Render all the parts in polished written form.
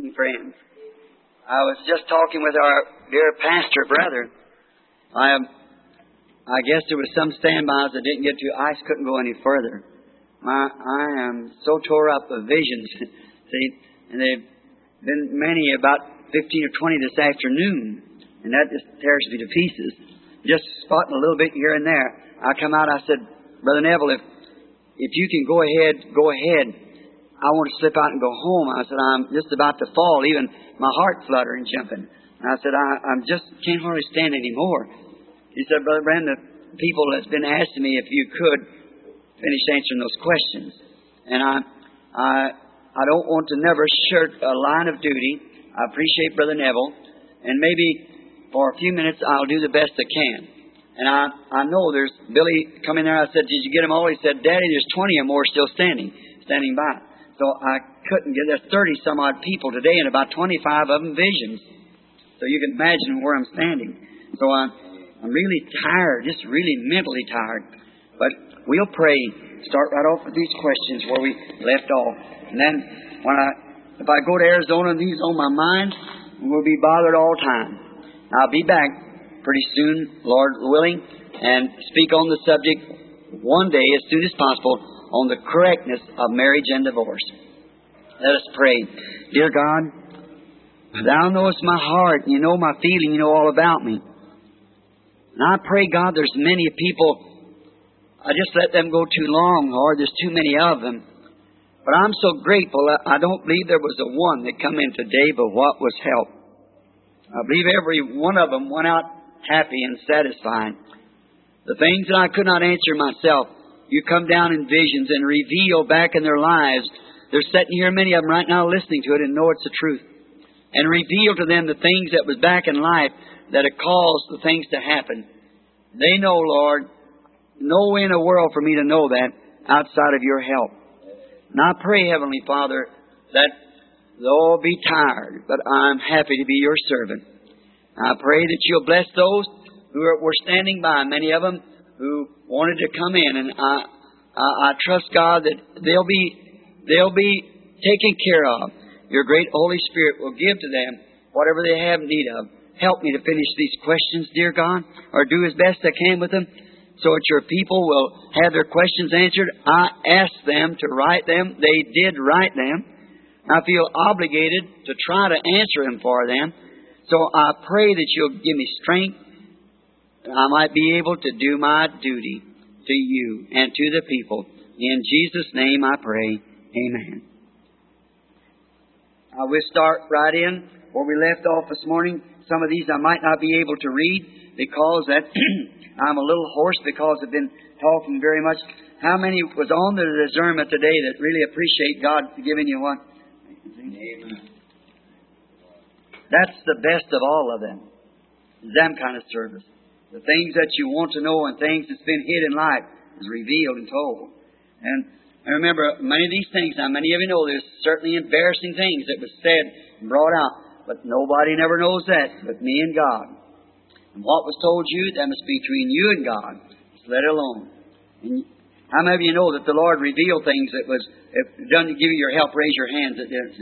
evening, friends. I was just talking with our dear pastor brother. I guess there was some standbys I didn't get to. I couldn't go any further. I am so tore up of visions. See, and they've been many, about 15 or 20 this afternoon, and that just tears me to pieces. Just spotting a little bit here and there. I come out, I said, Brother Neville, if you can go ahead. I want to slip out and go home. I said, I'm just about to fall, even my heart fluttering, jumping. And I said, I just can't hardly stand anymore. He said, Brother Brandon, the people that's been asking me if you could finish answering those questions. And I don't want to never shirk a line of duty. I appreciate Brother Neville. And maybe for a few minutes I'll do the best I can. And I know there's Billy come in there. I said, did you get them all? He said, Daddy, there's 20 or more still standing by. So I couldn't get, there's 30 some odd people today and about 25 of them visions. So you can imagine where I'm standing. So I'm really tired, just really mentally tired. But we'll pray, start right off with these questions where we left off. And then if I go to Arizona and these on my mind, we'll be bothered all the time. I'll be back pretty soon, Lord willing, and speak on the subject one day as soon as possible on the correctness of marriage and divorce. Let us pray. Dear God, Thou knowest my heart, You know my feeling, You know all about me. And I pray, God, there's many people, I just let them go too long, Lord. There's too many of them. But I'm so grateful. I don't believe there was a one that come in today but what was helped. I believe every one of them went out happy and satisfied. The things that I could not answer myself, You come down in visions and reveal back in their lives. They're sitting here, many of them right now, listening to it and know it's the truth. And reveal to them the things that was back in life that had caused the things to happen. They know, Lord, no way in the world for me to know that outside of Your help. And I pray, Heavenly Father, that they'll be tired, but I'm happy to be Your servant. I pray that You'll bless those who were standing by, many of them who wanted to come in, and I trust, God, that they'll be taken care of. Your great Holy Spirit will give to them whatever they have need of. Help me to finish these questions, dear God, or do as best I can with them, so that Your people will have their questions answered. I asked them to write them. They did write them. I feel obligated to try to answer them for them. So I pray that You'll give me strength, I might be able to do my duty to You and to the people. In Jesus' name I pray. Amen. We'll start right in where we left off this morning. Some of these I might not be able to read because that I'm a little hoarse because I've been talking very much. How many was on the discernment today that really appreciate God giving you one? Amen. That's the best of all of them. Them kind of service. The things that you want to know and things that's been hid in life is revealed and told. And remember, many of these things, now many of you know there's certainly embarrassing things that was said and brought out, but nobody never knows that but me and God. And what was told you, that must be between you and God. Just let it alone. And how many of you know that the Lord revealed things that was, if it doesn't give you your help, raise your hands at this.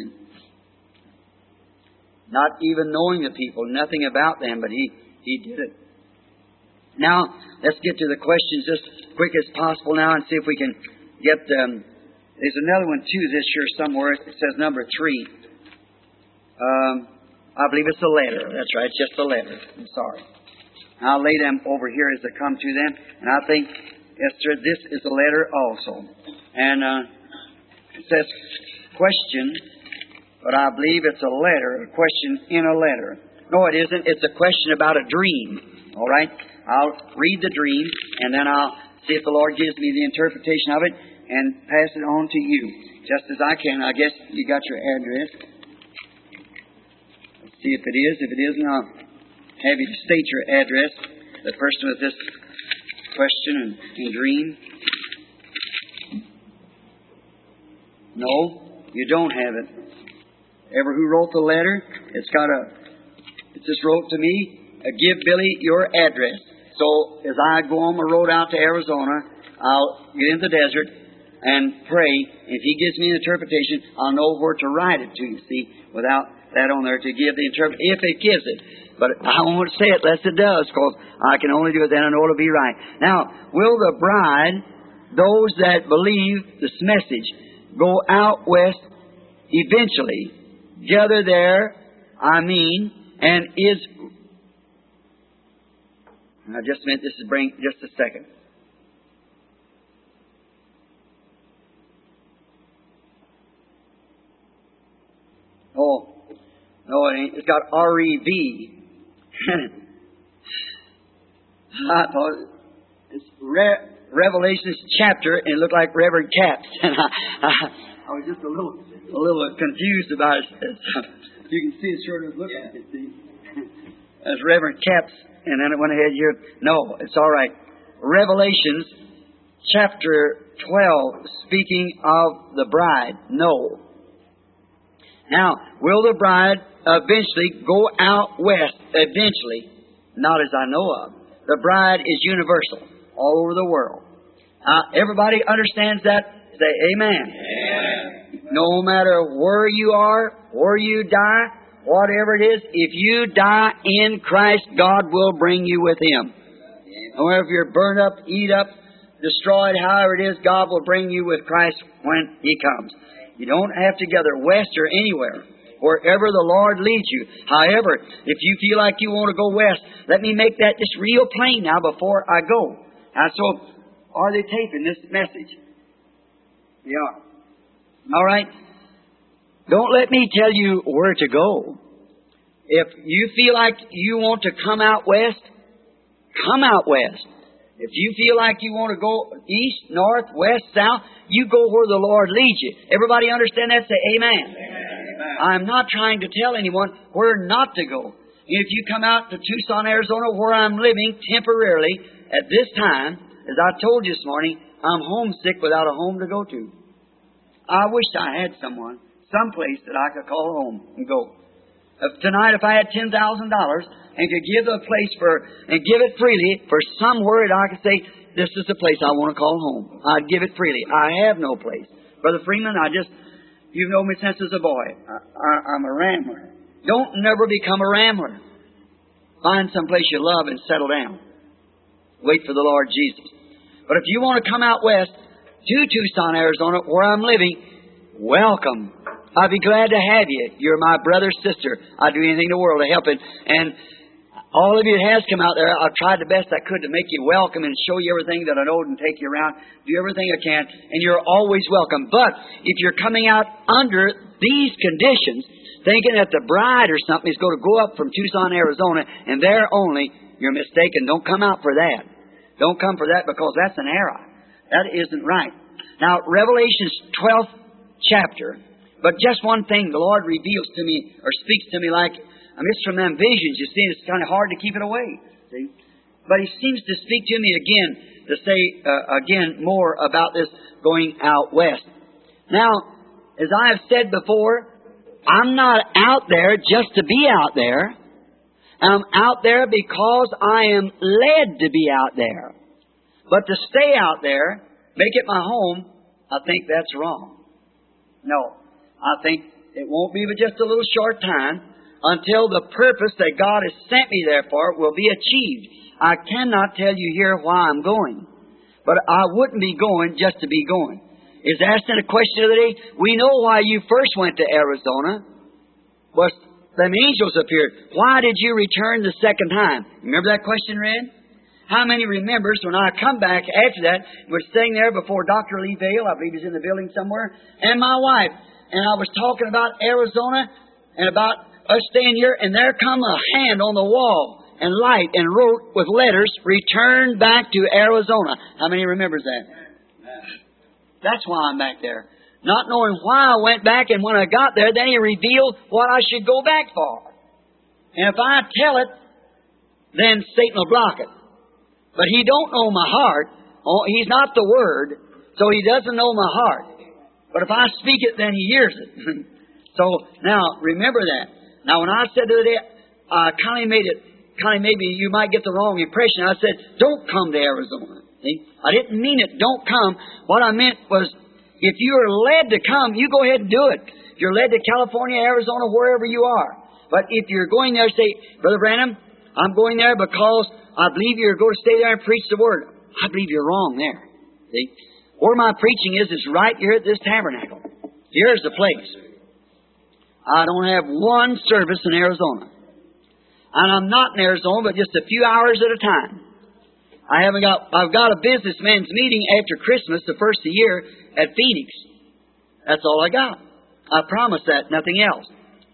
Not even knowing the people, nothing about them, but He did it. Now, let's get to the questions just quick as possible now and see if we can get them. There's another one too this year somewhere. It says number 3. I believe it's a letter. That's right, it's just a letter. I'm sorry. I'll lay them over here as they come to them. And I think, Esther, this is a letter also. And it says question, but I believe it's a letter, a question in a letter. No, it isn't. It's a question about a dream. All right? I'll read the dream, and then I'll see if the Lord gives me the interpretation of it and pass it on to you, just as I can. I guess you got your address. Let's see if it is. If it isn't, I'll have you state your address. The person with this question and dream. No, you don't have it. Ever who wrote the letter, it just wrote to me, give Billy your address. So as I go on my road out to Arizona, I'll get in the desert. and pray. If He gives me an interpretation, I'll know where to write it to, you see, without that on there to give the interpretation, if it gives it. But I won't say it unless it does, because I can only do it then I know it'll be right. Now, will the bride, those that believe this message, go out west eventually, gather there, and is... I just meant this to bring just a second. Oh, no, it ain't. It's got R-E-V. I thought it's Revelations chapter, and it looked like Reverend Capps. And I was just a little confused about it. You can see it sure does look like it. See, that's Reverend Capps, and then it went ahead here. No, it's all right. Revelations chapter 12, speaking of the bride. No. Now, will the bride eventually go out west? Eventually. Not as I know of. The bride is universal, all over the world. Everybody understands that? Say amen. Amen. No matter where you are, where you die, whatever it is, if you die in Christ, God will bring you with Him. Or if you're burned up, eat up, destroyed, however it is, God will bring you with Christ when He comes. You don't have to gather west or anywhere. Wherever the Lord leads you. However, if you feel like you want to go west, let me make that just real plain now before I go. So, are they taping this message? They are. All right. Don't let me tell you where to go. If you feel like you want to come out west, come out west. If you feel like you want to go east, north, west, south, you go where the Lord leads you. Everybody understand that? Say amen. Amen. I'm not trying to tell anyone where not to go. If you come out to Tucson, Arizona, where I'm living temporarily at this time, as I told you this morning, I'm homesick without a home to go to. I wish I had someone, someplace that I could call home and go. Tonight, if I had $10,000 and could give a place and give it freely for somewhere that I could say, this is the place I want to call home, I'd give it freely. I have no place. Brother Freeman, you've known me since I was a boy. I'm a rambler. Don't never become a rambler. Find some place you love and settle down. Wait for the Lord Jesus. But if you want to come out west to Tucson, Arizona, where I'm living, welcome. I'd be glad to have you. You're my brother, sister. I'd do anything in the world to help it. And all of you that has come out there, I've tried the best I could to make you welcome and show you everything that I know and take you around. Do everything I can, and you're always welcome. But if you're coming out under these conditions, thinking that the bride or something is going to go up from Tucson, Arizona, and there only, you're mistaken. Don't come out for that. Don't come for that, because that's an error. That isn't right. Now, Revelation's 12th chapter. But just one thing the Lord reveals to me, or speaks to me like, it's from them visions, you see, it's kind of hard to keep it away. See? But He seems to speak to me again, to say again more about this going out west. Now, as I have said before, I'm not out there just to be out there. I'm out there because I am led to be out there. But to stay out there, make it my home, I think that's wrong. No. I think it won't be but just a little short time until the purpose that God has sent me there for will be achieved. I cannot tell you here why I'm going, but I wouldn't be going just to be going. Is asking a question the other day, we know why you first went to Arizona. Was them angels appeared. Why did you return the second time? Remember that question, Red? How many remembers when I come back after that, was sitting there before Dr. Lee Vale, I believe he's in the building somewhere, and my wife, and I was talking about Arizona and about us staying here, and there come a hand on the wall and light and wrote with letters, "Return back to Arizona." How many remembers that? That's why I'm back there. Not knowing why I went back, and when I got there, then He revealed what I should go back for. And if I tell it, then Satan will block it. But He don't know my heart. He's not the Word, so He doesn't know my heart. But if I speak it, then He hears it. So, now, remember that. Now, when I said the other day, I maybe you might get the wrong impression. I said, don't come to Arizona. See? I didn't mean it, don't come. What I meant was, If you are led to come, you go ahead and do it. If you're led to California, Arizona, wherever you are. But if you're going there, say, Brother Branham, I'm going there because I believe you're going to stay there and preach the Word. I believe you're wrong there. See? Where my preaching is right here at this tabernacle. Here's the place. I don't have one service in Arizona. And I'm not in Arizona, but just a few hours at a time. I've got a businessman's meeting after Christmas, the first of the year, at Phoenix. That's all I got. I promise that, nothing else.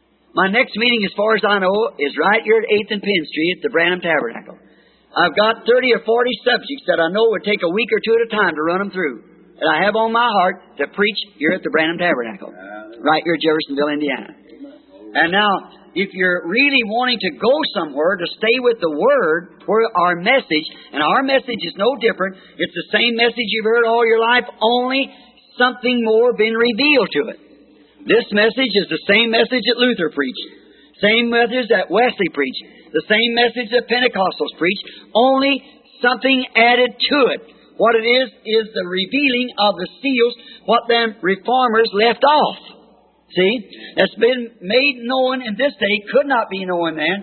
My next meeting, as far as I know, is right here at 8th and Penn Street at the Branham Tabernacle. I've got 30 or 40 subjects that I know would take a week or two at a time to run them through. And I have on my heart to preach here at the Branham Tabernacle, right here at Jeffersonville, Indiana. And now, if you're really wanting to go somewhere to stay with the Word for our message, and our message is no different, it's the same message you've heard all your life, only something more been revealed to it. This message is the same message that Luther preached, same message that Wesley preached, the same message that Pentecostals preached, only something added to it. What it is the revealing of the seals, what them reformers left off. See? That's been made known in this day, could not be known then.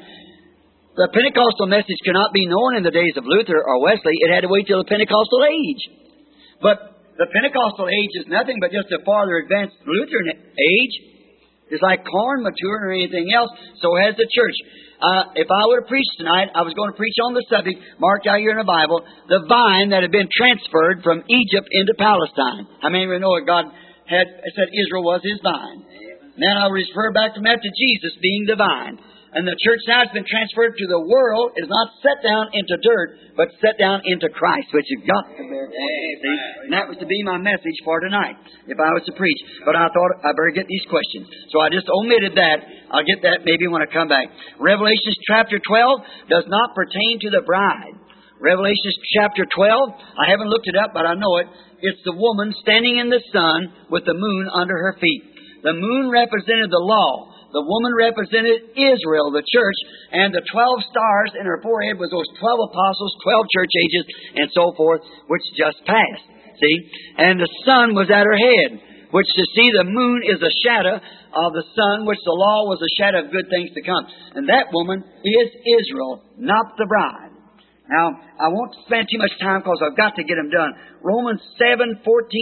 The Pentecostal message could not be known in the days of Luther or Wesley. It had to wait till the Pentecostal age. But the Pentecostal age is nothing but just a farther advanced Lutheran age. It's like corn maturing or anything else. So has the church. If I would have preached tonight, I was going to preach on the subject, marked out here in the Bible, the vine that had been transferred from Egypt into Palestine. How many of you know that God had said Israel was His vine? Then I'll refer back from that to Jesus being the vine. And the church now has been transferred to the world, is not set down into dirt, but set down into Christ, which you've got to bear. See? And that was to be my message for tonight, if I was to preach. But I thought I better get these questions. So I just omitted that. I'll get that maybe when I come back. Revelation chapter 12 does not pertain to the bride. Revelation chapter 12, I haven't looked it up, but I know it. It's the woman standing in the sun with the moon under her feet. The moon represented the law. The woman represented Israel, the church, and the 12 stars in her forehead was those 12 apostles, 12 church ages, and so forth, which just passed. See? And the sun was at her head, which to see the moon is a shadow of the sun, which the law was a shadow of good things to come. And that woman is Israel, not the bride. Now, I won't spend too much time because I've got to get them done. Romans 7, 14,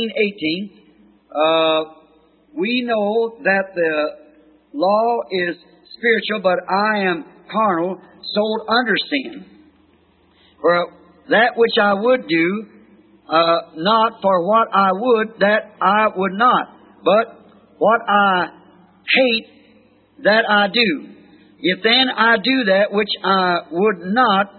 18, we know that the law is spiritual, but I am carnal, sold under sin. For that which I would do, not for what I would, that I would not. But what I hate, that I do. If then I do that which I would not,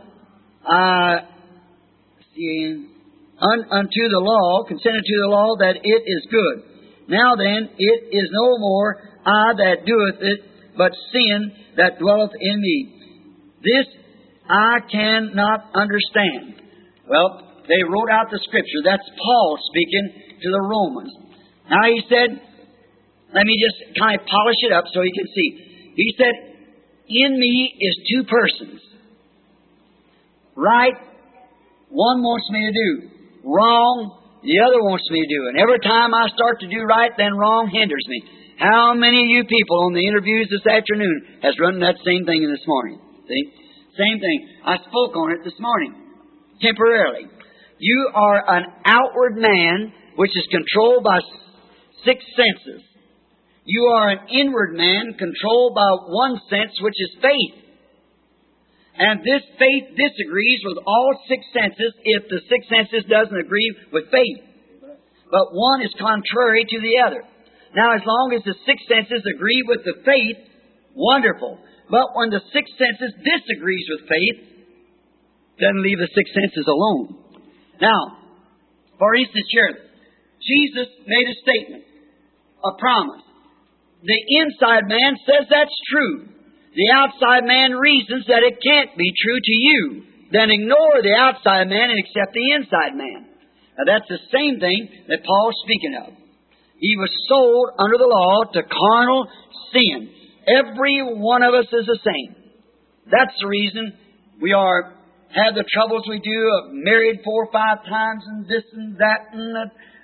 unto the law, consented to the law that it is good. Now then, it is no more I that doeth it, but sin that dwelleth in me. This I cannot understand. Well, they wrote out the Scripture. That's Paul speaking to the Romans. Now he said, let me just kind of polish it up so you can see. He said, in me is two persons. Right, one wants me to do. Wrong, the other wants me to do. And every time I start to do right, then wrong hinders me. How many of you people on the interviews this afternoon has run that same thing this morning? See? Same thing. I spoke on it this morning. Temporarily. You are an outward man which is controlled by 6 senses. You are an inward man controlled by one sense, which is faith. And this faith disagrees with all 6 senses if the 6 senses doesn't agree with faith. But one is contrary to the other. Now, as long as the 6 senses agree with the faith, wonderful. But when the 6 senses disagrees with faith, doesn't leave the 6 senses alone. Now, for instance here, Jesus made a statement, a promise. The inside man says that's true. The outside man reasons that it can't be true to you. Then ignore the outside man and accept the inside man. Now, that's the same thing that Paul's speaking of. He was sold under the law to carnal sin. Every one of us is the same. That's the reason we have the troubles we do of married 4 or 5 times and this and that and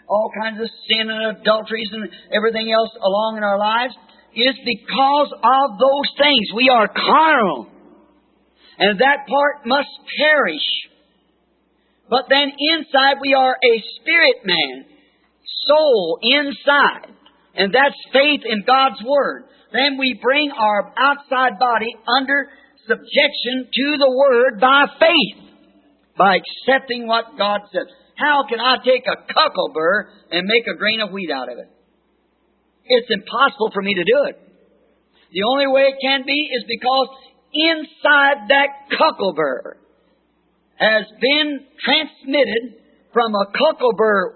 all kinds of sin and adulteries and everything else along in our lives, is because of those things. We are carnal. And that part must perish. But then inside we are a spirit man, soul inside. And that's faith in God's Word. Then we bring our outside body under subjection to the Word by faith, by accepting what God says. How can I take a cucumber and make a grain of wheat out of it? It's impossible for me to do it. The only way it can be is because inside that cucumber has been transmitted from a cucumber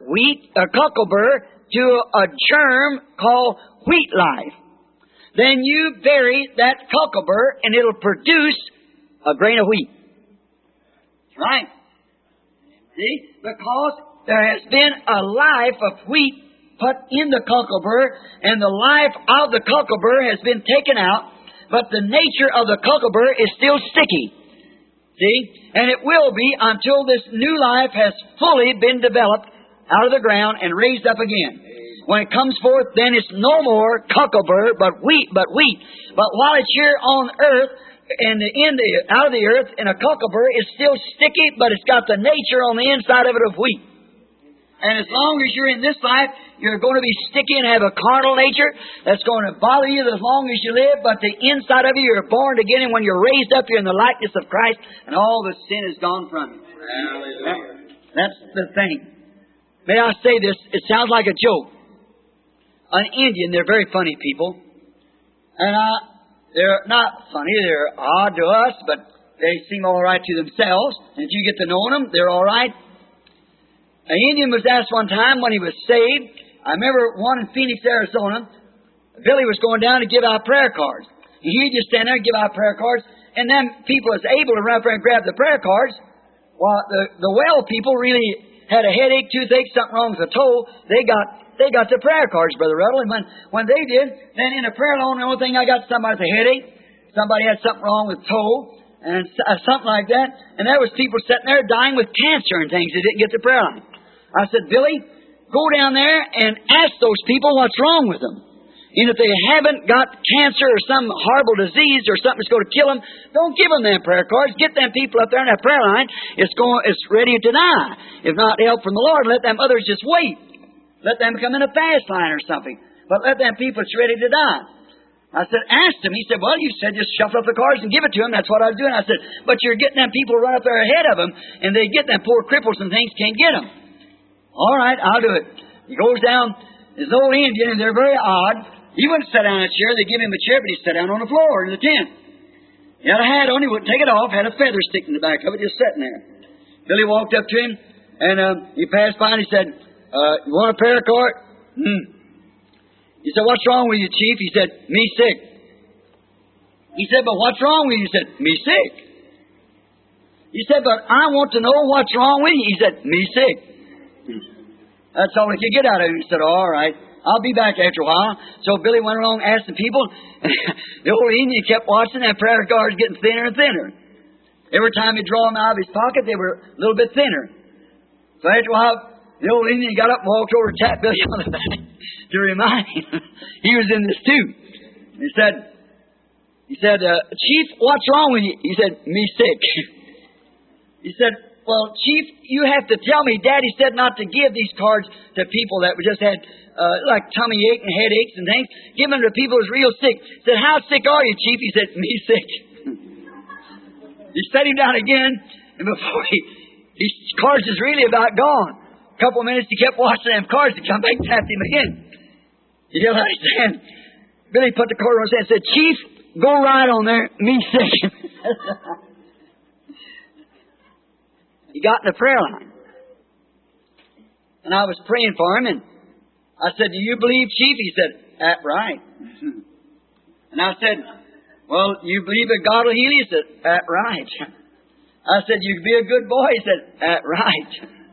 to a germ called wheat life. Then you bury that cucumber and it'll produce a grain of wheat. Right? See? Because there has been a life of wheat put in the cucumber, and the life of the cucumber has been taken out, but the nature of the cucumber is still sticky. See? And it will be until this new life has fully been developed out of the ground and raised up again. When it comes forth, then it's no more cucumber, but wheat. But while it's here on earth, out of the earth, in a cucumber, it's still sticky, but it's got the nature on the inside of it of wheat. And as long as you're in this life, you're going to be sticky and have a carnal nature that's going to bother you as long as you live. But the inside of you, you're born again, and when you're raised up, you're in the likeness of Christ, and all the sin is gone from you. That's the thing. May I say this? It sounds like a joke. An Indian, they're very funny people. And they're not funny, they're odd to us, but they seem all right to themselves. And if you get to know them, they're all right. An Indian was asked one time when he was saved. I remember one in Phoenix, Arizona. Billy was going down to give out prayer cards. And he'd just stand there and give out prayer cards. And then people was able to run up there and grab the prayer cards. Well, the well people really had a headache, toothache, something wrong with the toe. They got the prayer cards, Brother Ruddle. And when they did, then in a prayer loan, the only thing I got, somebody with a headache. Somebody had something wrong with toe. And something like that. And there was people sitting there dying with cancer and things. They didn't get the prayer line. I said, Billy, go down there and ask those people what's wrong with them. And if they haven't got cancer or some horrible disease or something that's going to kill them, don't give them them prayer cards. Get them people up there in that prayer line. It's ready to die. If not help from the Lord, let them others just wait. Let them come in a fast line or something. But let them people that's ready to die. I said, ask them. He said, well, you said just shuffle up the cards and give it to them. That's what I was doing. I said, but you're getting them people run up there ahead of them, and they get them poor cripples and things, can't get them. All right, I'll do it. He goes down, this old Indian, and they're very odd. He wouldn't sit down in a chair. They give him a chair, but he sat down on the floor in the tent. He had a hat on. He wouldn't take it off. Had a feather sticking in the back of it, just sitting there. Billy walked up to him, and he passed by, and he said, you want a prayer card? He said, what's wrong with you, Chief? He said, me sick. He said, but what's wrong with you? He said, me sick. He said, but I want to know what's wrong with you. He said, me sick. That's all he could get out of him. He said, all right, I'll be back after a while. So Billy went along asking people. The old Indian kept watching that prayer cards getting thinner and thinner. Every time he'd draw them out of his pocket, they were a little bit thinner. So after a while, the old Indian got up and walked over and tapped Billy on the back to remind him he was in this too. He said, Chief, what's wrong with you? He said, me sick. He said, well, Chief, you have to tell me. Daddy said not to give these cards to people that just had like tummy ache and headaches and things. Give them to people who's real sick. He said, how sick are you, Chief? He said, me sick. He set him down again, and before his cards is really about gone. A couple of minutes, he kept watching them cards. He come back and tapped him again. He held out his hand. Billy put the card on his hand and said, Chief, go right on there. Me sick. He got in the prayer line. And I was praying for him, and I said, do you believe, Chief? He said, that's right. And I said, well, you believe that God will heal you? He said, that's right. I said, you be a good boy? He said, that's right.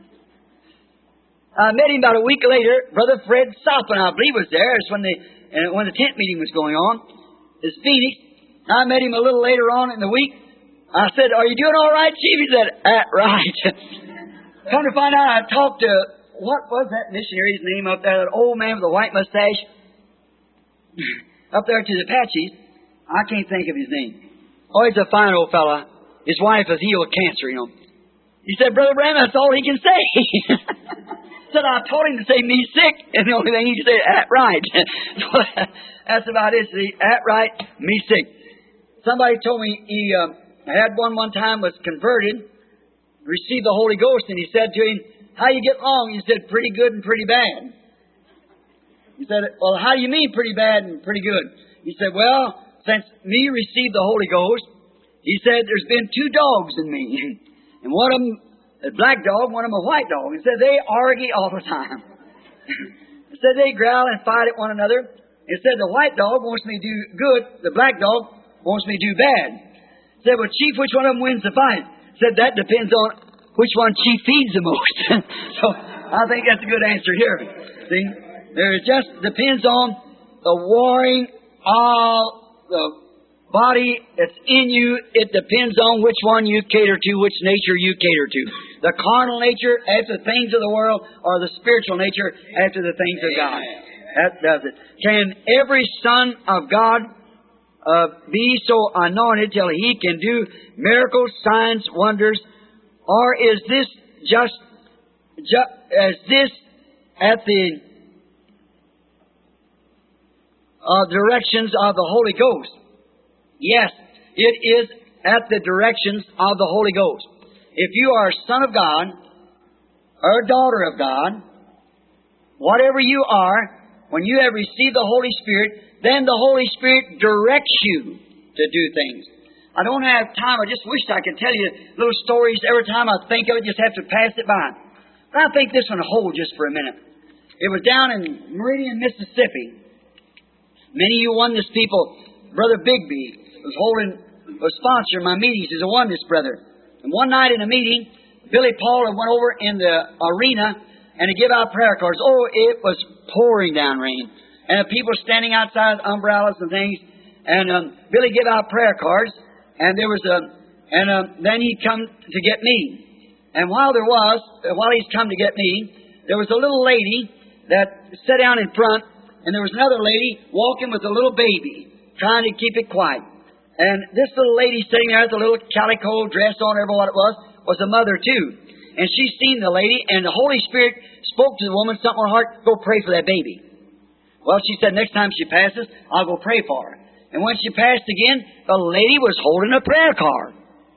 I met him about a week later. Brother Fred Soppin, I believe, was there. It's when the tent meeting was going on. It's Phoenix. I met him a little later on in the week. I said, are you doing all right, Chief? He said, right. Come to find out, I talked to what was that missionary's name up there, that old man with the white mustache? Up there to the Apaches. I can't think of his name. Oh, he's a fine old fella. His wife is healed of cancer, you know. He said, Brother Branham, that's all he can say. Said, I told him to say me sick, and the only thing he could say is, "At right." So that's about it. See, at right, me sick. Somebody told me he had one time, was converted, received the Holy Ghost, and he said to him, "How you get along?" He said, "Pretty good and pretty bad." He said, "Well, how do you mean pretty bad and pretty good?" He said, "Well, since me received the Holy Ghost," he said, "there's been 2 dogs in me. And one of them a black dog, one of them a white dog." He said, "They argue all the time." He said, "They growl and fight at one another." He said, "The white dog wants me to do good. The black dog wants me to do bad." He said, "Well, Chief, which one of them wins the fight?" He said, "That depends on which one Chief feeds the most." So I think that's a good answer here. See? It just depends on the warring of the body that's in you. It depends on which one you cater to, which nature you cater to. The carnal nature after the things of the world, or the spiritual nature after the things of God. That does it. Can every son of God be so anointed till he can do miracles, signs, wonders? Or is this just at the directions of the Holy Ghost? Yes, it is at the directions of the Holy Ghost. If you are a son of God or a daughter of God, whatever you are, when you have received the Holy Spirit, then the Holy Spirit directs you to do things. I don't have time. I just wish I could tell you little stories every time I think of it. Just have to pass it by. But I think this one will hold just for a minute. It was down in Meridian, Mississippi. Many of you oneness people, Brother Bigby was sponsoring my meetings. He's a oneness brother. And one night in a meeting, Billy Paul went over in the arena and to give out prayer cards. Oh, it was pouring down rain. And people standing outside with umbrellas and things. And Billy gave out prayer cards. And there was then he come to get me. And while he's come to get me, there was a little lady that sat down in front, and there was another lady walking with a little baby, trying to keep it quiet. And this little lady sitting there with a little calico dress on, or what it was a mother too. And she seen the lady, and the Holy Spirit spoke to the woman, something in her heart, "Go pray for that baby." Well, she said, next time she passes, I'll go pray for her. And when she passed again, the lady was holding a prayer card.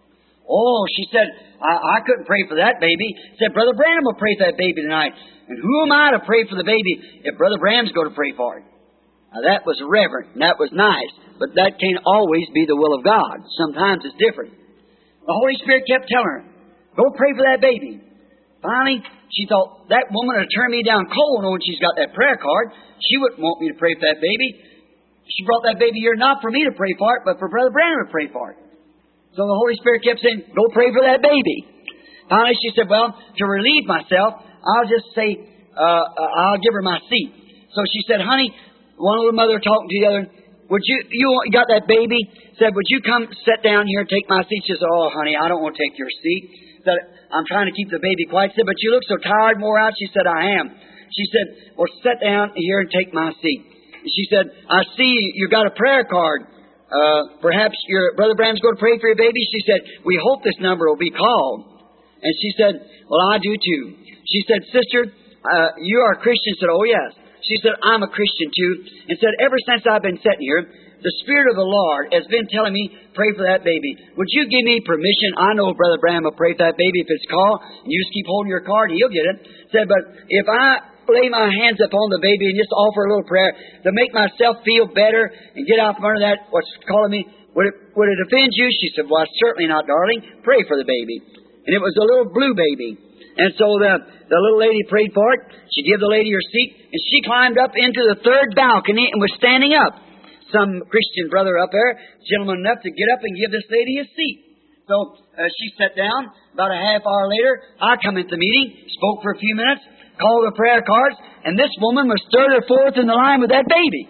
Oh, she said, I couldn't pray for that baby. She said, Brother Branham will pray for that baby tonight. And who am I to pray for the baby if Brother Branham's going to pray for it? Now, that was reverent, and that was nice. But that can't always be the will of God. Sometimes it's different. The Holy Spirit kept telling her, go pray for that baby. Finally, she thought, that woman would turn me down cold when she's got that prayer card. She wouldn't want me to pray for that baby. She brought that baby here not for me to pray for it, but for Brother Branham to pray for it. So the Holy Spirit kept saying, go pray for that baby. Finally, she said, well, to relieve myself, I'll just say, I'll give her my seat. So she said, honey, one little mother talking to the other, you got that baby? Said, would you come sit down here and take my seat? She said, oh, honey, I don't want to take your seat. Said, I'm trying to keep the baby quiet. She said, but you look so tired, wore out. She said, I am. She said, well, sit down here and take my seat. She said, I see you got a prayer card. Perhaps your Brother Branham's going to pray for your baby. She said, we hope this number will be called. And she said, well, I do too. She said, sister, you are a Christian? Said, oh, yes. She said, I'm a Christian too. And said, ever since I've been sitting here, the Spirit of the Lord has been telling me, pray for that baby. Would you give me permission? I know Brother Branham will pray for that baby if it's called. And you just keep holding your card, he'll get it. Said, but if I lay my hands upon the baby and just offer a little prayer to make myself feel better and get out from under that, what's calling me, would it offend you? She said, well, certainly not, darling. Pray for the baby. And it was a little blue baby. And so the little lady prayed for it. She gave the lady her seat, and she climbed up into the third balcony and was standing up. Some Christian brother up there, gentleman enough to get up and give this lady a seat. So she sat down. About a half hour later, I come into the meeting, spoke for a few minutes, called the prayer cards, and this woman was third or fourth in the line with that baby.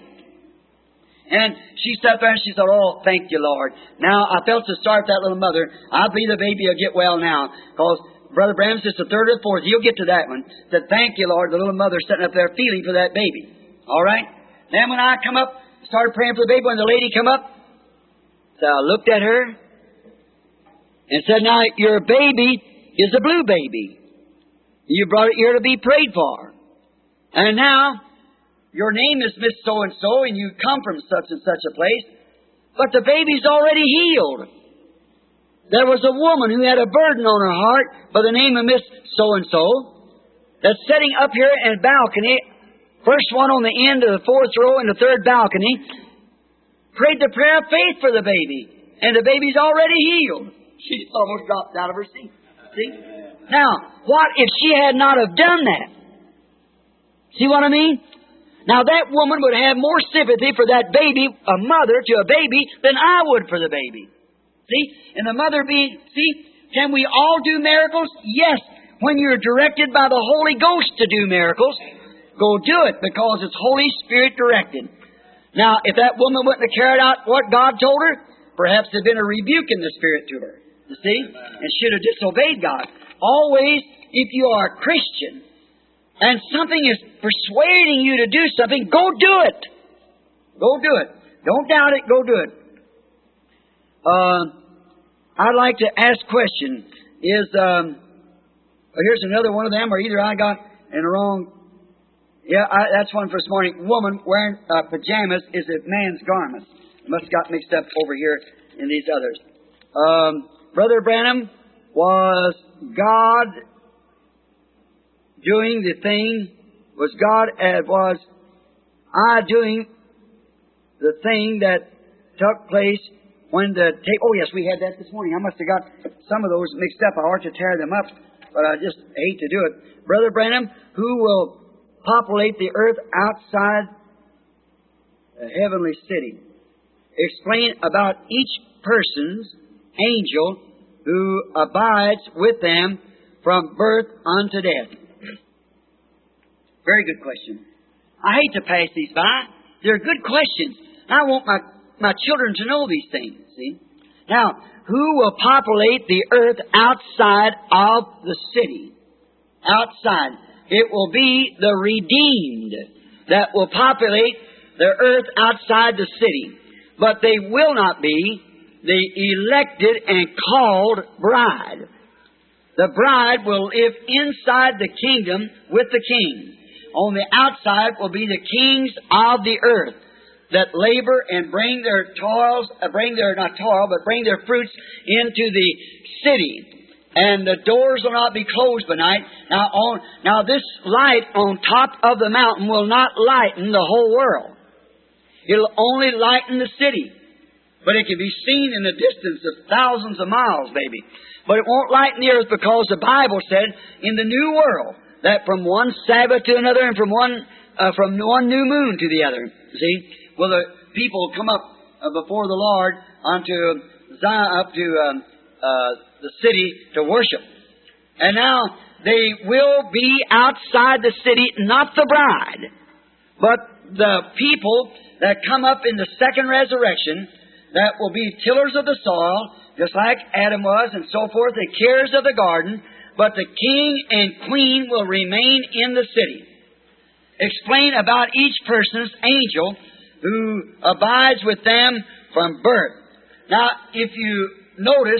And she sat there and she said, oh, thank you, Lord. Now, I felt so sorry for that little mother. I believe the baby will get well now, because Brother Branham says the third or the fourth. You'll get to that one. Said, thank you, Lord. The little mother sitting up there feeling for that baby. All right? Then when I come up, started praying for the baby, when the lady come up, so I looked at her and said, now, your baby is a blue baby. You brought it here to be prayed for. And now, your name is Miss So-and-so, and you come from such and such a place, but the baby's already healed. There was a woman who had a burden on her heart by the name of Miss So-and-so that's sitting up here in a balcony, first one on the end of the fourth row in the third balcony, prayed the prayer of faith for the baby, and the baby's already healed. She almost dropped out of her seat. See? Now, what if she had not have done that? See what I mean? Now, that woman would have more sympathy for that baby, a mother to a baby, than I would for the baby. See? And the mother being, see, can we all do miracles? Yes. When you're directed by the Holy Ghost to do miracles, go do it because it's Holy Spirit directed. Now, if that woman wouldn't have carried out what God told her, perhaps there'd been a rebuke in the Spirit to her. You see? And should have disobeyed God. Always, if you are a Christian and something is persuading you to do something, go do it. Go do it. Don't doubt it. Go do it. I'd like to ask a question. Here's another one of them, or either I got in the wrong. Yeah, that's one for this morning. Woman wearing pajamas is a man's garment. Must have got mixed up over here in these others. Brother Branham, was God doing the thing? Was I doing the thing that took place when the tape? Oh yes, we had that this morning. I must have got some of those mixed up. I ought to tear them up, but I just hate to do it. Brother Branham, who will populate the earth outside the heavenly city? Explain about each person's angel who abides with them from birth unto death. Very good question. I hate to pass these by. They're good questions. I want my children to know these things, see? Now, who will populate the earth outside of the city? Outside. It will be the redeemed that will populate the earth outside the city. But they will not be the elected and called bride. The bride will live inside the kingdom with the king. On the outside will be the kings of the earth that labor and bring their bring their fruits into the city. And the doors will not be closed by night. Now this light on top of the mountain will not lighten the whole world. It'll only lighten the city. But it can be seen in the distance of thousands of miles, maybe. But it won't lighten the earth because the Bible said in the new world that from one Sabbath to another and from one new moon to the other. See? Well, the people come up before the Lord unto Zion, up to the city to worship. And now they will be outside the city, not the bride, but the people that come up in the second resurrection that will be tillers of the soil, just like Adam was and so forth, the cares of the garden, but the king and queen will remain in the city. Explain about each person's angel who abides with them from birth. Now, if you notice,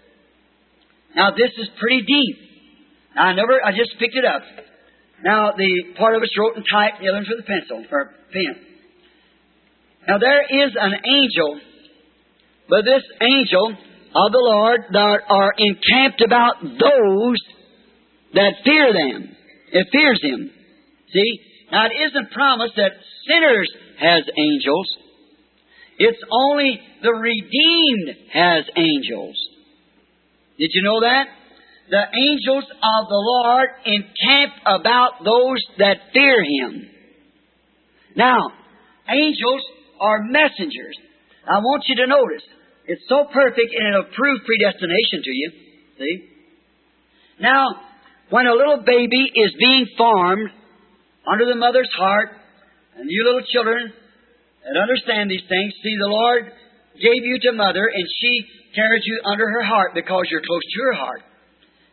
now this is pretty deep. I just picked it up. Now, the part of it's wrote in type, the other one's with a pencil, or pen. Now, there is an angel, but this angel of the Lord that are encamped about those that fear them. It fears Him. See? Now, it isn't promised that sinners has angels. It's only the redeemed has angels. Did you know that? The angels of the Lord encamp about those that fear Him. Now, angels are messengers. I want you to notice, it's so perfect and it'll prove predestination to you. See? Now, when a little baby is being formed under the mother's heart, and you little children that understand these things, see, the Lord gave you to mother, and she carried you under her heart because you're close to her heart.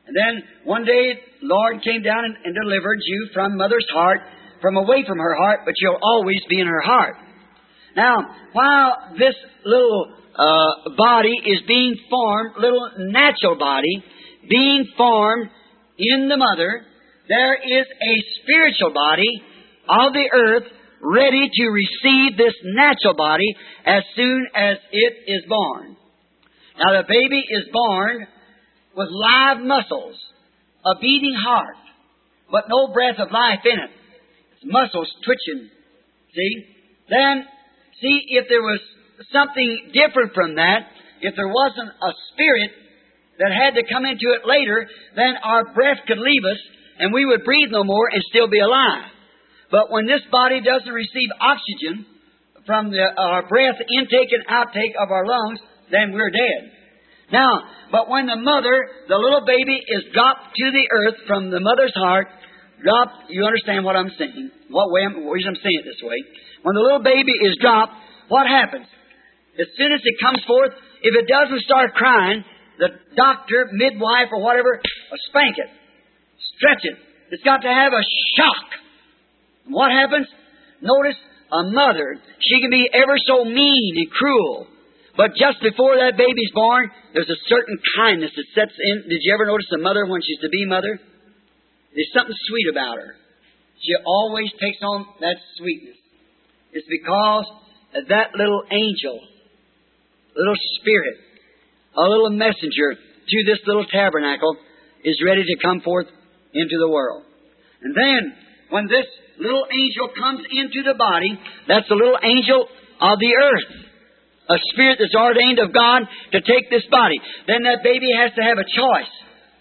And then one day, Lord came down and delivered you from mother's heart, from away from her heart, but you'll always be in her heart. Now, while this little body is being formed, little natural body, being formed in the mother, there is a spiritual body of the earth ready to receive this natural body as soon as it is born. Now, the baby is born with live muscles, a beating heart, but no breath of life in it. Its muscles twitching. See? Then, see, if there was something different from that, if there wasn't a spirit that had to come into it later, then our breath could leave us and we would breathe no more and still be alive. But when this body doesn't receive oxygen from our breath intake and outtake of our lungs, then we're dead. Now, but when the mother, the little baby, is dropped to the earth from the mother's heart, dropped, you understand what I'm saying? What way I'm saying it this way. When the little baby is dropped, what happens? As soon as it comes forth, if it doesn't start crying, the doctor, midwife, or whatever, will spank it, stretch it. It's got to have a shock. What happens? Notice a mother, she can be ever so mean and cruel. But just before that baby's born, there's a certain kindness that sets in. Did you ever notice a mother when she's to be mother? There's something sweet about her. She always takes on that sweetness. It's because that little angel, little spirit, a little messenger to this little tabernacle is ready to come forth into the world. And then, when this little angel comes into the body, that's the little angel of the earth. A spirit that's ordained of God to take this body. Then that baby has to have a choice.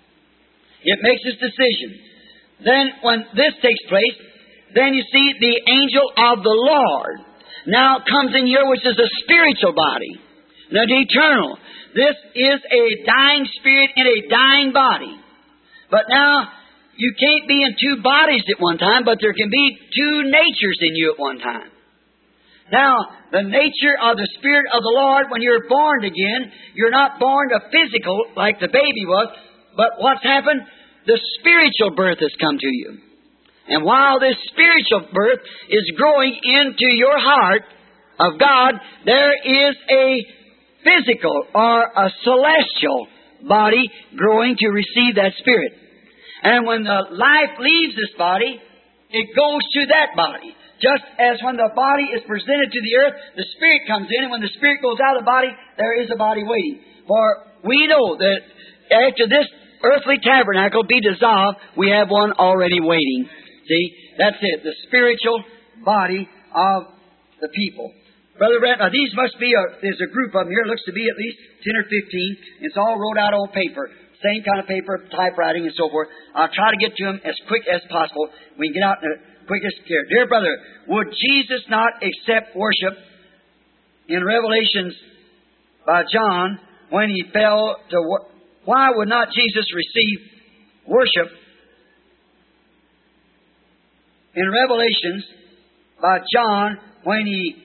It makes its decision. Then when this takes place, then you see the angel of the Lord now comes in here, which is a spiritual body. Now the eternal. This is a dying spirit in a dying body. But now, you can't be in two bodies at one time, but there can be two natures in you at one time. Now, the nature of the Spirit of the Lord, when you're born again, you're not born to physical like the baby was, but what's happened? The spiritual birth has come to you. And while this spiritual birth is growing into your heart of God, there is a physical or a celestial body growing to receive that Spirit. And when the life leaves this body, it goes to that body. Just as when the body is presented to the earth, the Spirit comes in, and when the Spirit goes out of the body, there is a body waiting. For we know that after this earthly tabernacle be dissolved, we have one already waiting. See? That's it. The spiritual body of the people. Brother Brent, now these must be, there's a group of them here. It looks to be at least 10 or 15. It's all wrote out on paper. Same kind of paper, typewriting and so forth. I'll try to get to them as quick as possible. We can get out in the quickest care. Dear brother, would Jesus not accept worship in Revelations by John when he fell to why would not Jesus receive worship in Revelations by John when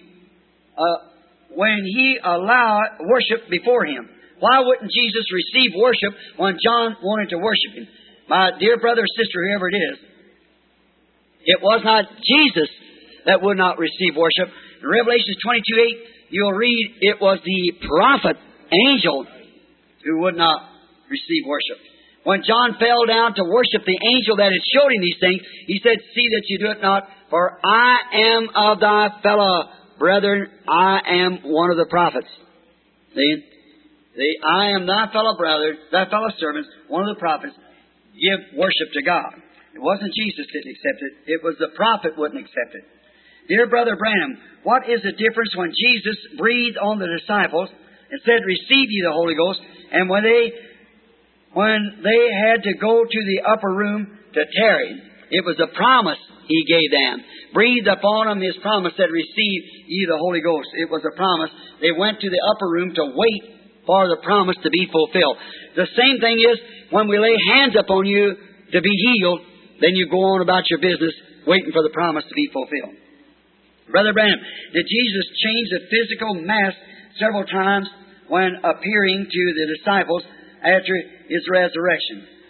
he allowed worship before him? Why wouldn't Jesus receive worship when John wanted to worship him? My dear brother or sister, whoever it is, it was not Jesus that would not receive worship. In Revelation 22:8, you'll read it was the prophet, angel, who would not receive worship. When John fell down to worship the angel that had showed him these things, he said, "See that you do it not, for I am of thy fellow brethren, I am one of the prophets." See? I am thy fellow brother, thy fellow servants, one of the prophets. Give worship to God. It wasn't Jesus didn't accept it. It was the prophet wouldn't accept it. Dear Brother Branham, what is the difference when Jesus breathed on the disciples and said, "Receive ye the Holy Ghost," and when they had to go to the upper room to tarry? It was a promise He gave them. Breathed upon them His promise that receive ye the Holy Ghost. It was a promise. They went to the upper room to wait for the promise to be fulfilled. The same thing is when we lay hands upon you to be healed, then you go on about your business waiting for the promise to be fulfilled. Brother Branham, did Jesus change the physical mass several times when appearing to the disciples after His resurrection?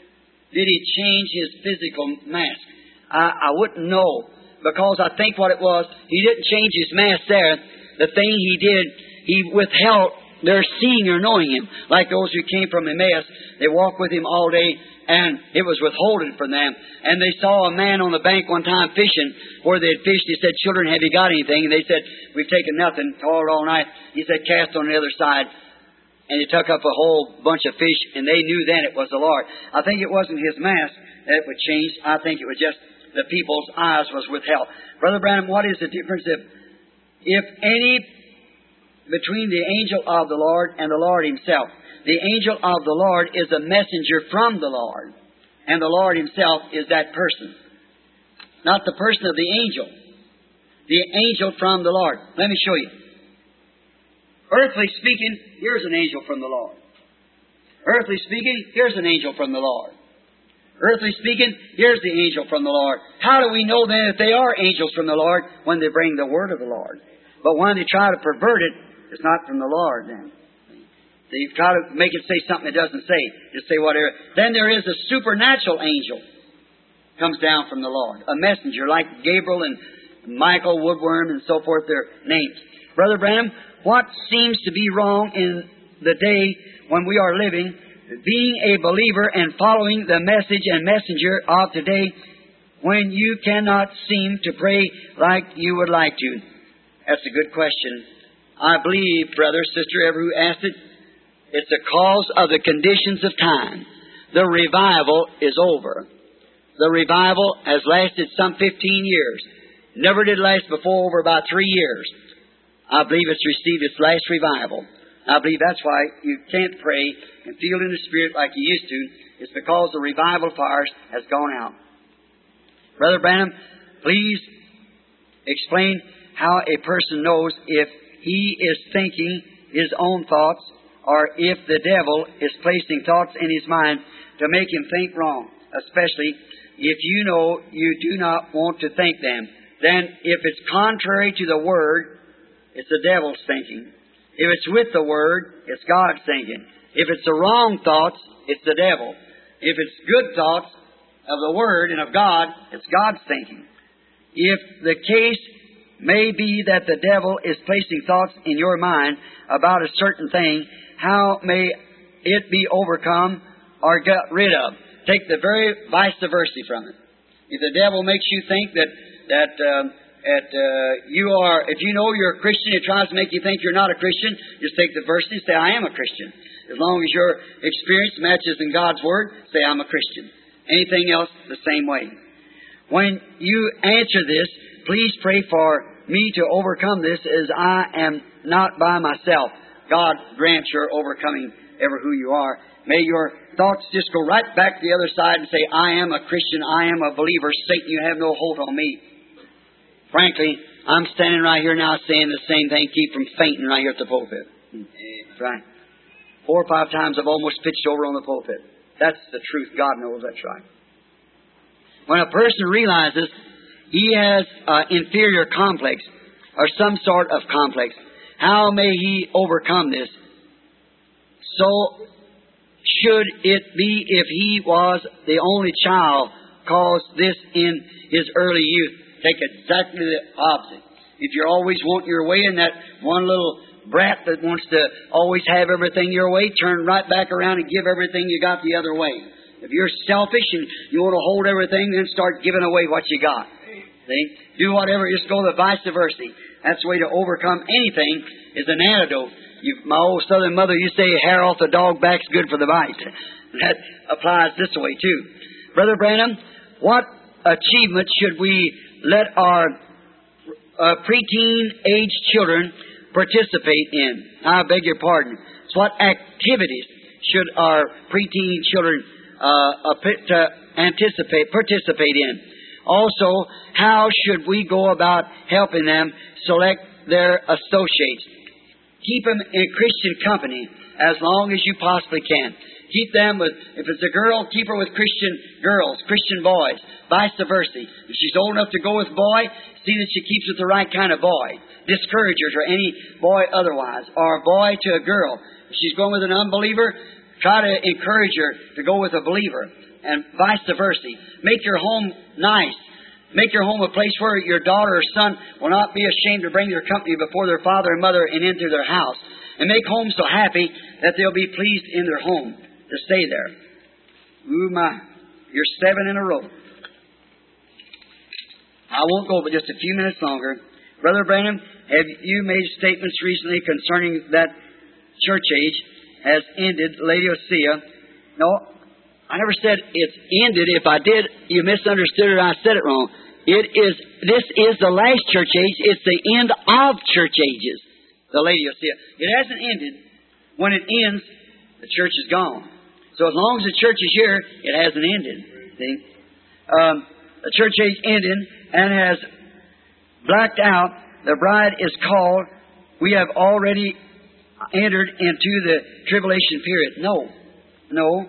did He change His physical mask? I wouldn't know, because I think what it was, He didn't change His mask there. The thing He did, He withheld their seeing or knowing Him. Like those who came from Emmaus, they walked with Him all day, and it was withholding from them. And they saw a man on the bank one time fishing, where they had fished. He said, "Children, have you got anything?" And they said, "We've taken nothing, toiled all night." He said, "Cast on the other side." And He took up a whole bunch of fish, and they knew then it was the Lord. I think it wasn't His mask that would change. I think it was just the people's eyes was withheld. Brother Branham, what is the difference if any between the angel of the Lord and the Lord Himself? The angel of the Lord is a messenger from the Lord, and the Lord Himself is that person. Not the person of the angel. The angel from the Lord. Let me show you. Earthly speaking, here's an angel from the Lord. Earthly speaking, here's an angel from the Lord. Earthly speaking, here's the angel from the Lord. How do we know then that they are angels from the Lord? When they bring the word of the Lord. But when they try to pervert it, it's not from the Lord then. They try to make it say something it doesn't say. Just say whatever. Then there is a supernatural angel comes down from the Lord. A messenger like Gabriel and Michael, Woodworm, and so forth, their names. Brother Branham, what seems to be wrong in the day when we are living, being a believer and following the message and messenger of today, when you cannot seem to pray like you would like to? That's a good question. I believe, brother, sister, ever who asked it, it's a cause of the conditions of time. The revival is over. The revival has lasted some 15 years. Never did last before over about 3 years. I believe it's received its last revival. I believe that's why you can't pray and feel in the Spirit like you used to. It's because the revival fires has gone out. Brother Branham, please explain how a person knows if he is thinking his own thoughts, or if the devil is placing thoughts in his mind to make him think wrong, especially if you know you do not want to think them. Then if it's contrary to the Word, it's the devil's thinking. If it's with the Word, it's God's thinking. If it's the wrong thoughts, it's the devil. If it's good thoughts of the Word and of God, it's God's thinking. If the case may be that the devil is placing thoughts in your mind about a certain thing, how may it be overcome or got rid of? Take the very vice versa from it. If the devil makes you think that you are, if you know you're a Christian, it tries to make you think you're not a Christian, just take the verse and say, "I am a Christian." As long as your experience matches in God's Word, say, "I'm a Christian." Anything else, the same way. When you answer this, please pray for me to overcome this, as I am not by myself. God grant your overcoming ever who you are. May your thoughts just go right back to the other side and say, "I am a Christian, I am a believer. Satan, you have no hold on me." Frankly, I'm standing right here now saying the same thing. Keep from fainting right here at the pulpit. That's right. 4 or 5 times I've almost pitched over on the pulpit. That's the truth. God knows that's right. When a person realizes he has an inferior complex or some sort of complex, how may he overcome this? So should it be if he was the only child caused this in his early youth? Take exactly the opposite. If you're always wanting your way and that one little brat that wants to always have everything your way, turn right back around and give everything you got the other way. If you're selfish and you want to hold everything, then start giving away what you got. See? Do whatever, just go the vice versa. That's the way to overcome anything, is an antidote. My old Southern mother used to say, "Hair off the dog back's good for the bite." That applies this way too. Brother Branham, what achievement should we let our preteen age children participate in? I beg your pardon. So what activities should our preteen children participate in? Also, how should we go about helping them select their associates? Keep them in Christian company as long as you possibly can. Keep them with, if it's a girl, keep her with Christian girls, Christian boys, vice versa. If she's old enough to go with a boy, see that she keeps with the right kind of boy. Discourage her to any boy otherwise, or a boy to a girl. If she's going with an unbeliever, try to encourage her to go with a believer. and vice versa. Make your home nice. Make your home a place where your daughter or son will not be ashamed to bring their company before their father and mother and into their house. And make homes so happy that they'll be pleased in their home to stay there. Ooh, my. You're 7 in a row. I won't go but just a few minutes longer. Brother Branham, have you made statements recently concerning that church age has ended, Laodicea? No, I never said it's ended. If I did, you misunderstood it. I said it wrong. This is the last church age. It's the end of church ages, the Laodicea. It hasn't ended. When it ends, the church is gone. So as long as the church is here, it hasn't ended. See? The church age ended and has blacked out. The bride is called. We have already entered into the tribulation period. No.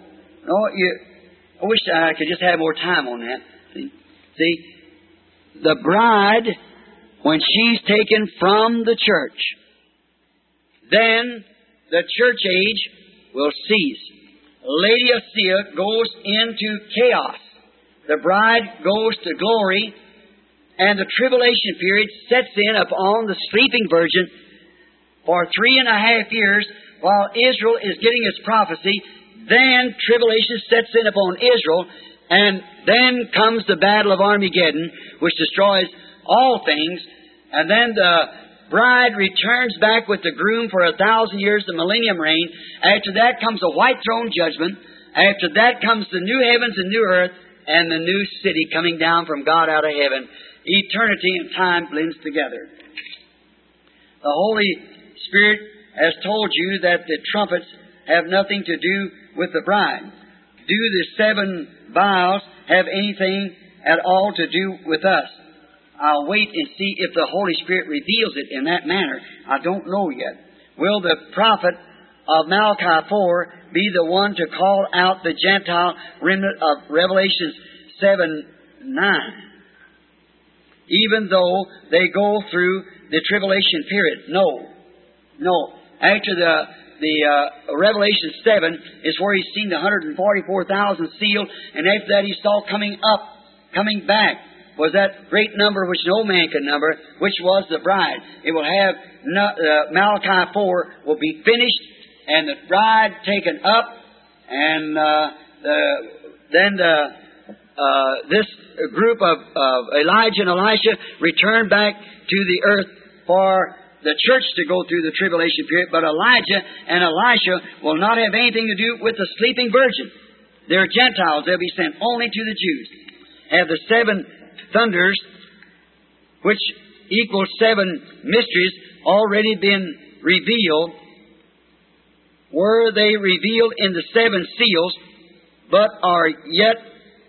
I wish I could just have more time on that. See? The bride, when she's taken from the church, then the church age will cease. Laodicea goes into chaos. The bride goes to glory, and the tribulation period sets in upon the sleeping virgin for 3.5 years while Israel is getting its prophecy. Then tribulation sets in upon Israel, and then comes the battle of Armageddon, which destroys all things, and then the bride returns back with the groom for 1,000 years, the millennium reign. After that comes a white throne judgment. After that comes the new heavens and new earth, and the new city coming down from God out of heaven. Eternity and time blends together. The Holy Spirit has told you that the trumpets have nothing to do with the bride. Do the 7 vials have anything at all to do with us? I'll wait and see if the Holy Spirit reveals it in that manner. I don't know yet. Will the prophet of Malachi 4 be the one to call out the Gentile remnant of Revelation 7:9? Even though they go through the tribulation period. No. After the Revelation 7 is where he's seen the 144,000 sealed, and after that he saw coming back, was that great number which no man could number, which was the bride. It will have, Malachi 4 will be finished, and the bride taken up, and this group of Elijah and Elisha return back to the earth for the church to go through the tribulation period. But Elijah and Elisha will not have anything to do with the sleeping virgin. They're Gentiles. They'll be sent only to the Jews. Have the 7 thunders, which equals 7 mysteries, already been revealed? Were they revealed in the 7 seals, but are yet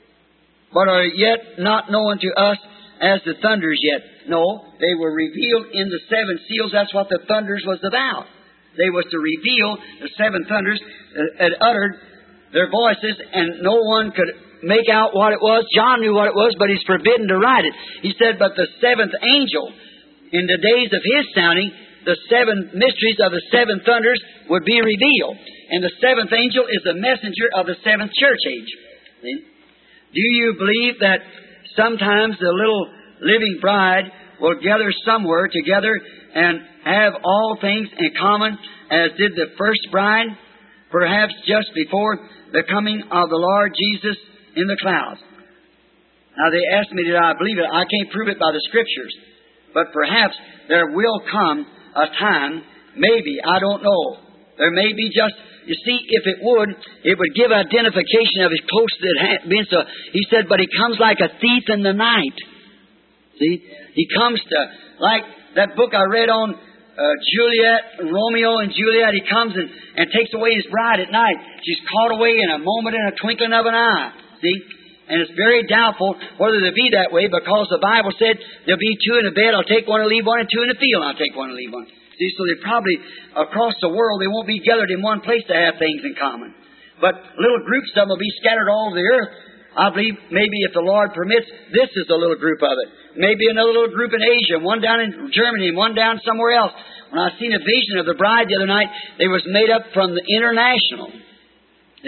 not known to us as the thunders yet? No, they were revealed in the 7 seals. That's what the thunders was about. They was to reveal the 7 thunders had uttered their voices, and no one could make out what it was. John knew what it was, but he's forbidden to write it. He said, but the 7th angel, in the days of his sounding, the 7 mysteries of the 7 thunders would be revealed. And the 7th angel is the messenger of the 7th church age. See? Do you believe that sometimes the little living bride will gather somewhere together and have all things in common as did the first bride, perhaps just before the coming of the Lord Jesus in the clouds? Now they asked me, did I believe it? I can't prove it by the Scriptures. But perhaps there will come a time, maybe, I don't know. There may be just, you see, if it would give identification of his close that had been. So he said, but he comes like a thief in the night. See? He comes to, like that book I read on Romeo and Juliet. He comes and takes away his bride at night. She's caught away in a moment, in a twinkling of an eye. See? And it's very doubtful whether they be that way, because the Bible said there'll be 2 in a bed, I'll take one and leave one, and 2 in the field, I'll take one and leave one. See, so they probably, across the world, they won't be gathered in one place to have things in common. But little groups of them will be scattered all over the earth. I believe maybe if the Lord permits, this is a little group of it. Maybe another little group in Asia, one down in Germany, and one down somewhere else. When I seen a vision of the bride the other night, they was made up from the international. See?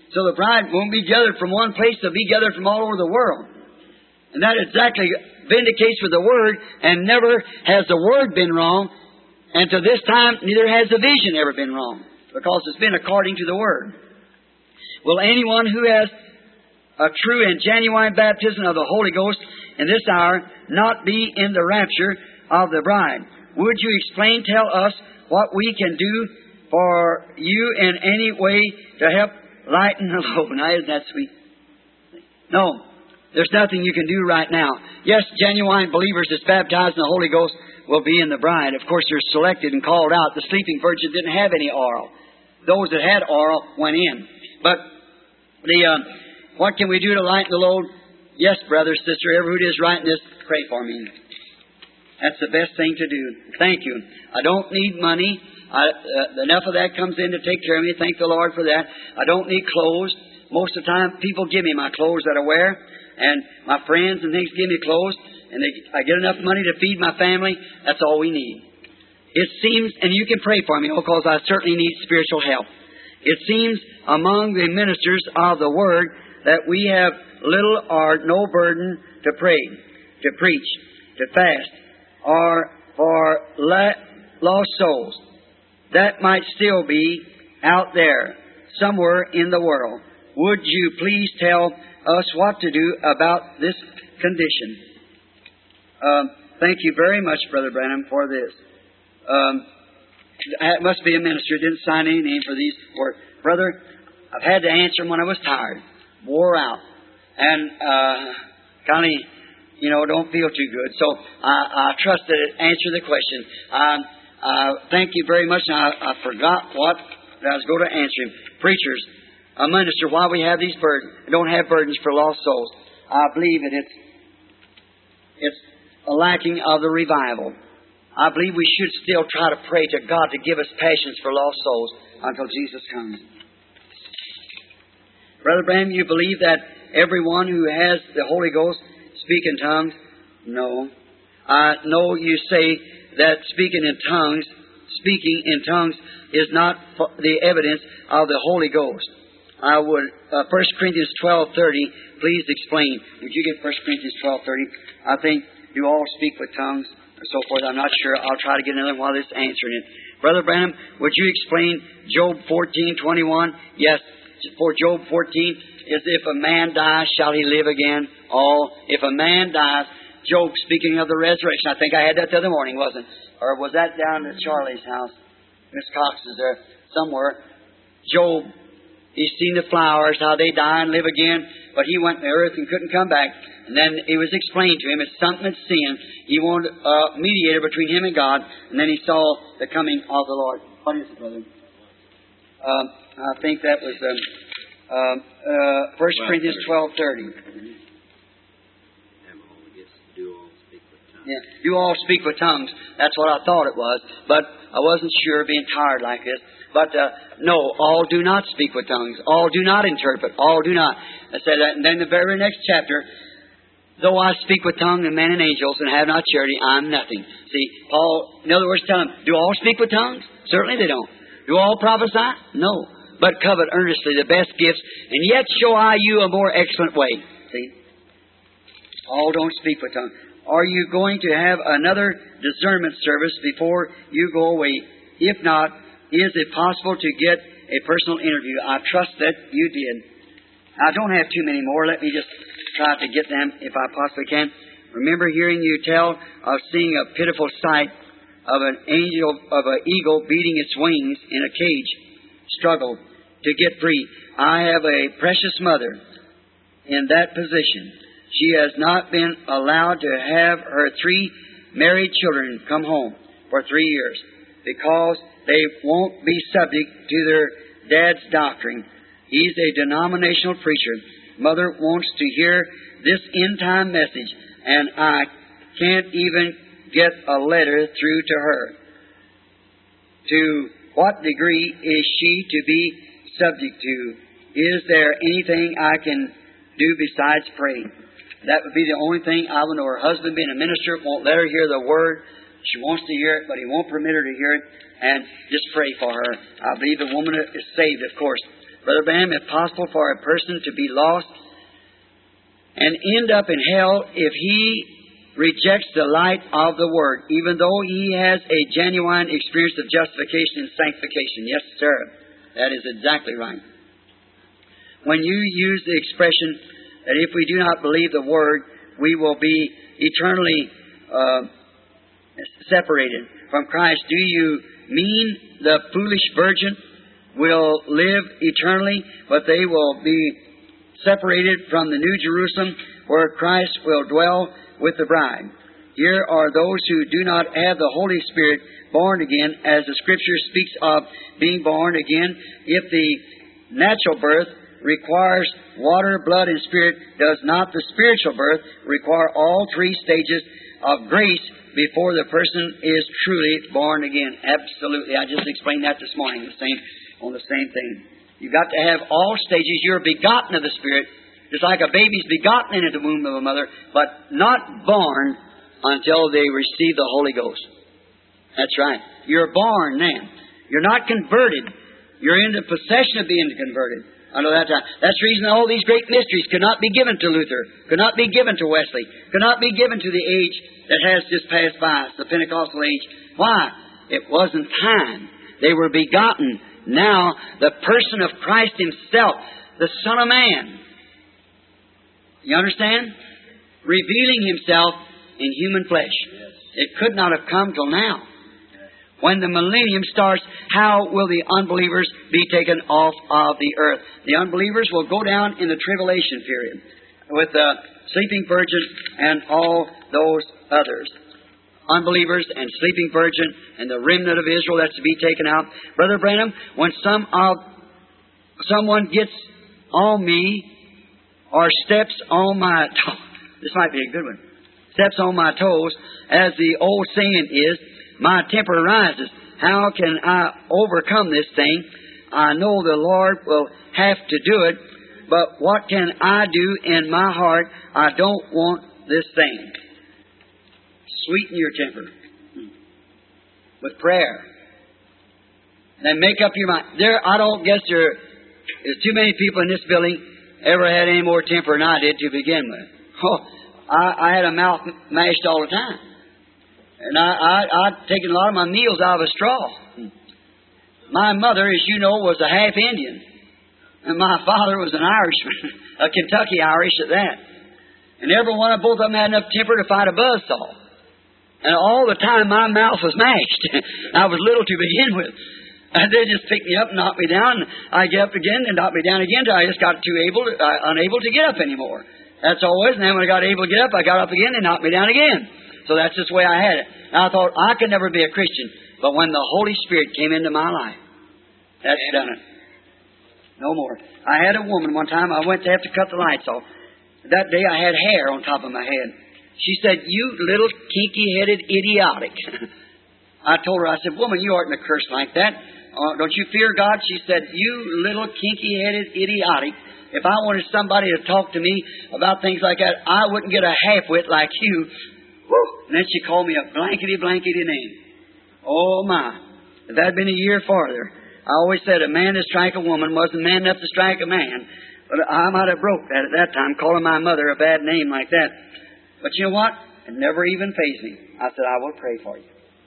So the bride won't be gathered from one place, they'll be gathered from all over the world. And that exactly vindicates with the Word, and never has the Word been wrong, and to this time, neither has the vision ever been wrong, because it's been according to the Word. Will anyone who has a true and genuine baptism of the Holy Ghost in this hour not be in the rapture of the bride? Would you tell us what we can do for you in any way to help lighten the load? Now, isn't that sweet? No, there's nothing you can do right now. Yes, genuine believers that's baptized in the Holy Ghost will be in the bride. Of course, they're selected and called out. The sleeping virgin didn't have any oil. Those that had oil went in. But what can we do to lighten the load? Yes, brother, sister, whoever it is writing this, pray for me. That's the best thing to do. Thank you. I don't need money. Enough of that comes in to take care of me. Thank the Lord for that. I don't need clothes. Most of the time, people give me my clothes that I wear, and my friends and things give me clothes, and I get enough money to feed my family. That's all we need. It seems, and you can pray for me, because I certainly need spiritual help. It seems among the ministers of the Word that we have little or no burden to pray, to preach, to fast, or for lost souls. That might still be out there somewhere in the world. Would you please tell us what to do about this condition? Thank you very much, Brother Branham, for this. It must be a minister. Didn't sign any name for these words. Brother, I've had to answer them when I was tired, wore out, and kind of, don't feel too good. So I trust that it answered the question. Thank you very much. Now, I forgot what I was going to answer him. Preachers, a minister, why we have these burdens, don't have burdens for lost souls. I believe that it's a lacking of the revival. I believe we should still try to pray to God to give us passions for lost souls until Jesus comes. Brother Branham, you believe that everyone who has the Holy Ghost speak in tongues? No. I know you say that speaking in tongues is not the evidence of the Holy Ghost. I would, 1 Corinthians 12:30, please explain. Would you get 1 Corinthians 12:30? I think you all speak with tongues or so forth. I'm not sure. I'll try to get another one while this answering it. Brother Branham, would you explain Job 14:21? Yes, for Job 14, is if a man dies, shall he live again? If a man dies, Job speaking of the resurrection. I think I had that the other morning, wasn't it? Or was that down at Charlie's house? Miss Cox is there somewhere. Job, he's seen the flowers, how they die and live again, but he went to the earth and couldn't come back. And then it was explained to him, it's something that's sin. He wanted a mediator between him and God, and then he saw the coming of the Lord. What is it, brother? I think that was 1 Corinthians 12:30. Yeah, you all speak with tongues. That's what I thought it was, but I wasn't sure, being tired like this. But no, all do not speak with tongues. All do not interpret. All do not. I said that, and then the very next chapter, though I speak with tongues and men and angels and have not charity, I'm nothing. See, Paul, in other words, tell them, do all speak with tongues? Certainly they don't. Do all prophesy? No. But covet earnestly the best gifts, and yet show I you a more excellent way. See? All don't speak with tongues. Are you going to have another discernment service before you go away? If not, is it possible to get a personal interview? I trust that you did. I don't have too many more. Let me just try to get them if I possibly can. Remember hearing you tell of seeing a pitiful sight of an eagle beating its wings in a cage, struggle to get free. I have a precious mother in that position. She has not been allowed to have her 3 married children come home for 3 years because they won't be subject to their dad's doctrine. He's a denominational preacher. Mother wants to hear this end-time message, and I can't even get a letter through to her. To what degree is she to be subject to? Is there anything I can do besides pray? That would be the only thing I would know. Her husband, being a minister, won't let her hear the Word. She wants to hear it, but he won't permit her to hear it. And just pray for her. I believe the woman is saved, of course. Brother Branham, if possible for a person to be lost and end up in hell if he rejects the light of the Word, even though he has a genuine experience of justification and sanctification. Yes, sir. That is exactly right. When you use the expression that if we do not believe the Word, we will be eternally separated from Christ, do you mean the foolish virgin will live eternally, but they will be separated from the New Jerusalem where Christ will dwell with the bride? Here are those who do not have the Holy Spirit born again, as the Scripture speaks of being born again. If the natural birth requires water, blood, and spirit, does not the spiritual birth require all three stages of grace before the person is truly born again? Absolutely. I just explained that this morning, on the same thing. You've got to have all stages. You're begotten of the Spirit, just like a baby's begotten into the womb of a mother, but not born until they receive the Holy Ghost. That's right. You're born then. You're not converted. You're in the possession of being converted until that time. That's the reason all these great mysteries could not be given to Luther, could not be given to Wesley, could not be given to the age that has just passed by, the Pentecostal age. Why? It wasn't time. They were begotten. Now, the person of Christ Himself, the Son of Man, you understand? Revealing Himself in human flesh. Yes. It could not have come till now. Yes. When the millennium starts, how will the unbelievers be taken off of the earth? The unbelievers will go down in the tribulation period with the sleeping virgin and all those others. Unbelievers and sleeping virgin and the remnant of Israel that's to be taken out. Brother Branham, when someone gets on me or steps on my toes, this might be a good one, steps on my toes, as the old saying is, my temper rises. How can I overcome this thing? I know the Lord will have to do it, but what can I do in my heart? I don't want this thing. Sweeten your temper with prayer. Then make up your mind. I don't guess there's too many people in this building ever had any more temper than I did to begin with. Oh, I had a mouth mashed all the time. And I'd taken a lot of my meals out of a straw. My mother, as you know, was a half Indian. And my father was an Irishman, a Kentucky Irish at that. And every one of both of them had enough temper to fight a buzzsaw. And all the time my mouth was mashed. I was little to begin with. And they just picked me up and knocked me down. And I get up again and knocked me down again until I just got unable to get up anymore. That's always. And then when I got able to get up, I got up again and knocked me down again. So that's just the way I had it. And I thought, I could never be a Christian. But when the Holy Spirit came into my life, that's done it. No more. I had a woman one time, I went to have to cut the lights off. That day I had hair on top of my head. She said, "You little kinky-headed idiotic." I told her, I said, "Woman, you oughtn't to curse like that. Don't you fear God?" She said, "You little kinky-headed idiotic. If I wanted somebody to talk to me about things like that, I wouldn't get a half-wit like you." Woo! And then she called me a blankety-blankety name. Oh, my. If that had been a year farther, I always said a man to strike a woman wasn't man enough to strike a man. But I might have broke that at that time, calling my mother a bad name like that. But you know what? It never even fazed me. I said, "I will pray for you."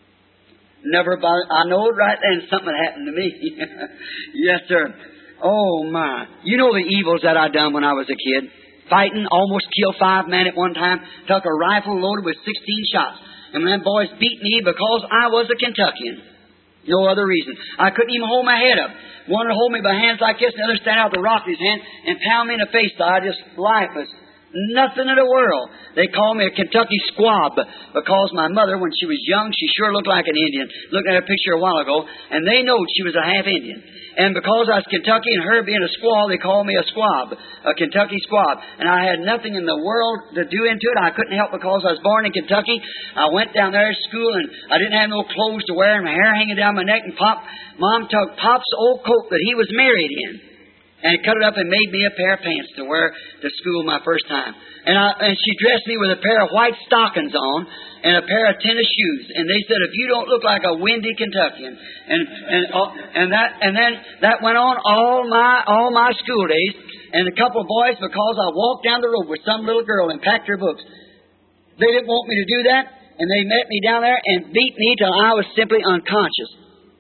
Never bothered. I know right then something happened to me. Yes, sir. Oh, my. You know the evils that I done when I was a kid. Fighting, almost killed 5 men at one time. Took a rifle loaded with 16 shots. And them boys beat me because I was a Kentuckian. No other reason. I couldn't even hold my head up. One would hold me by hands like this, and the other stand out the rock in his hand and pound me in the face. So I just lifeless. Nothing in the world. They called me a Kentucky squab because my mother, when she was young, she sure looked like an Indian. Looked at her picture a while ago, and they knowed she was a half Indian. And because I was Kentucky and her being a squaw, they called me a squab, a Kentucky squab. And I had nothing in the world to do into it. I couldn't help because I was born in Kentucky. I went down there to school, and I didn't have no clothes to wear, and my hair hanging down my neck. And Mom took Pop's old coat that he was married in. and cut it up and made me a pair of pants to wear to school my first time. And she dressed me with a pair of white stockings on and a pair of tennis shoes. And they said, if you don't look like a windy Kentuckian, and then that went on all my school days. And a couple of boys, because I walked down the road with some little girl and packed her books, they didn't want me to do that, and they met me down there and beat me till I was simply unconscious.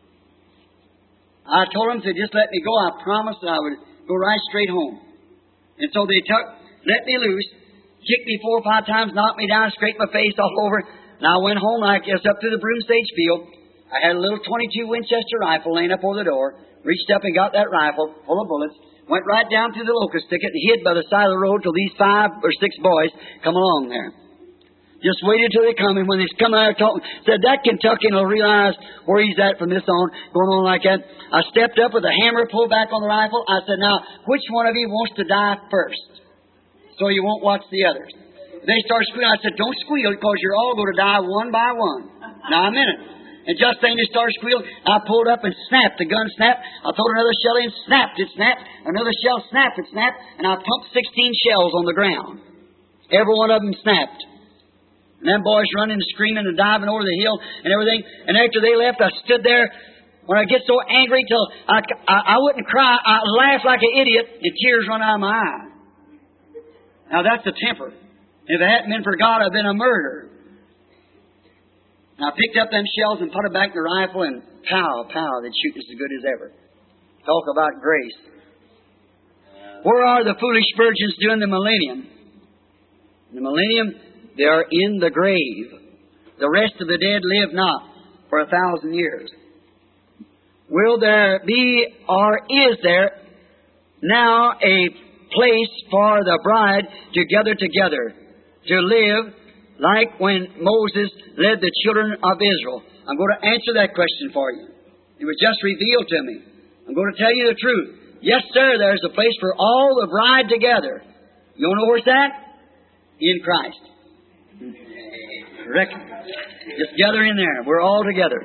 I told them to just let me go. I promised that I would go right straight home. And so they let me loose, kicked me 4 or 5 times, knocked me down, scraped my face all over. And I went home like this up to the Broomstage Field. I had a little .22 Winchester rifle laying up over the door. Reached up and got that rifle full of bullets. Went right down through the locust thicket and hid by the side of the road till these 5 or 6 boys come along there. Just waited till they come, and when they come out talking, said, that Kentuckian will realize where he's at from this on, going on like that. I stepped up with a hammer, pulled back on the rifle. I said, now, which one of you wants to die first? So you won't watch the others. They start squealing. I said, don't squeal, because you're all going to die one by one. Now, a minute. And just then they started squealing. I pulled up and snapped. The gun snapped. I threw another shell in, snapped. It snapped. Another shell snapped. It snapped. And I pumped 16 shells on the ground. Every one of them snapped. And them boys running and screaming and diving over the hill and everything. And after they left, I stood there. When I get so angry till I wouldn't cry, I laughed like an idiot, and tears run out of my eye. Now that's the temper. If it hadn't been for God, I'd been a murderer. And I picked up them shells and put it back in the rifle, and pow, they'd shoot just as good as ever. Talk about grace. Where are the foolish virgins during the millennium? In the millennium, they are in the grave. The rest of the dead live not for 1,000 years. Will there be, or is there now a place for the bride to gather together, to live like when Moses led the children of Israel? I'm going to answer that question for you. It was just revealed to me. I'm going to tell you the truth. Yes, sir, there's a place for all the bride together. You want to know where it's at? In Christ. Correct. Just gather in there. We're all together.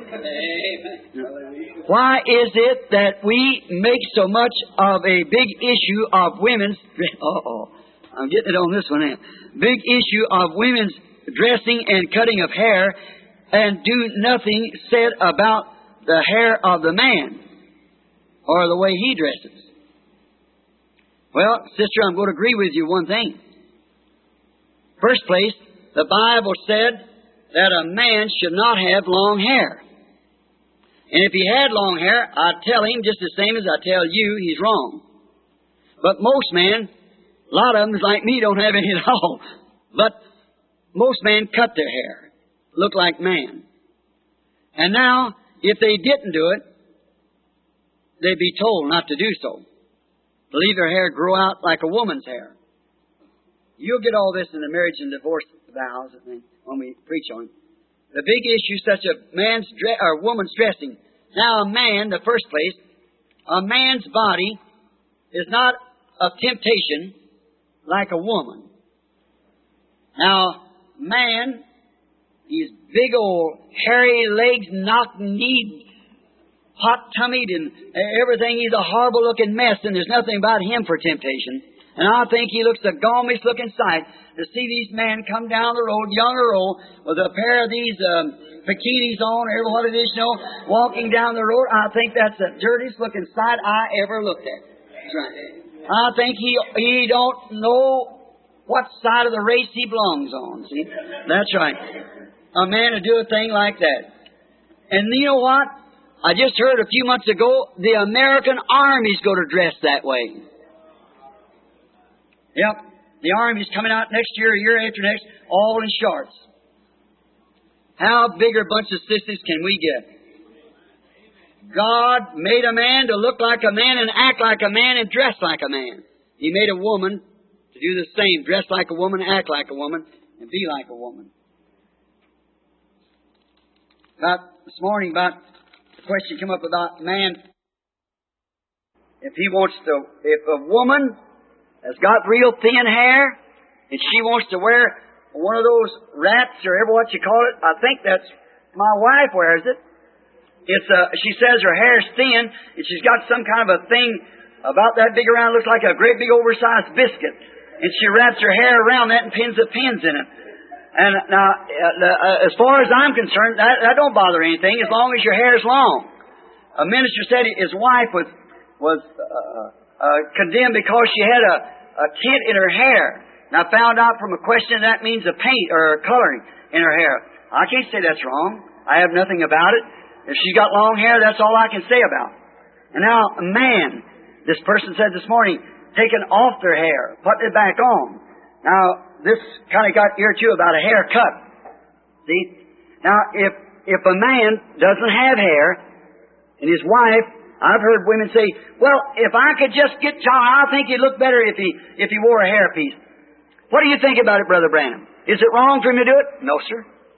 Why is it that we make so much of a big issue of women's... I'm getting it on this one now. Big issue of women's dressing and cutting of hair, and do nothing said about the hair of the man or the way he dresses? Well, sister, I'm going to agree with you one thing. First place, the Bible said that a man should not have long hair. And if he had long hair, I'd tell him just the same as I tell you, he's wrong. But most men, a lot of them, like me, don't have any at all. But most men cut their hair, look like man. And now, if they didn't do it, they'd be told not to do so. To leave their hair grow out like a woman's hair. You'll get all this in the marriage and divorce vows when we preach on it. The big issue, such a man's or woman's dressing. Now, a man, the first place, a man's body is not of temptation like a woman. Now, man, he's big old hairy legs, knock-kneed, hot-tummied, and everything. He's a horrible-looking mess, and there's nothing about him for temptation. And I think he looks the gaumiest-looking sight to see these men come down the road, young or old, with a pair of these bikinis on, or what it is, walking down the road. I think that's the dirtiest-looking sight I ever looked at. That's right. I think he don't know what side of the race he belongs on, see? That's right. A man to do a thing like that. And you know what? I just heard a few months ago, the American Army's going to dress that way. Yep. The Army's coming out next year, a year after next, all in shorts. How big a bunch of sissies can we get? God made a man to look like a man and act like a man and dress like a man. He made a woman to do the same, dress like a woman, act like a woman, and be like a woman. This morning, the question came up about man. If a woman has got real thin hair, and she wants to wear one of those wraps, or ever what you call it, I think that's, my wife wears it. She says her hair's thin, and she's got some kind of a thing about that big around, looks like a great big oversized biscuit. And she wraps her hair around that and pins the pins in it. And now, as far as I'm concerned, that don't bother anything as long as your hair is long. A minister said his wife was condemned because she had a tint in her hair. And I found out from a question that means a paint or coloring in her hair. I can't say that's wrong. I have nothing about it. If she's got long hair, that's all I can say about it. And now, a man, this person said this morning, taking off their hair, putting it back on. Now, this kind of got here too about a haircut. See? Now, if a man doesn't have hair, and his wife, I've heard women say, well, if I could just get John, I think he'd look better if he wore a hairpiece. What do you think about it, Brother Branham? Is it wrong for him to do it? No, sir.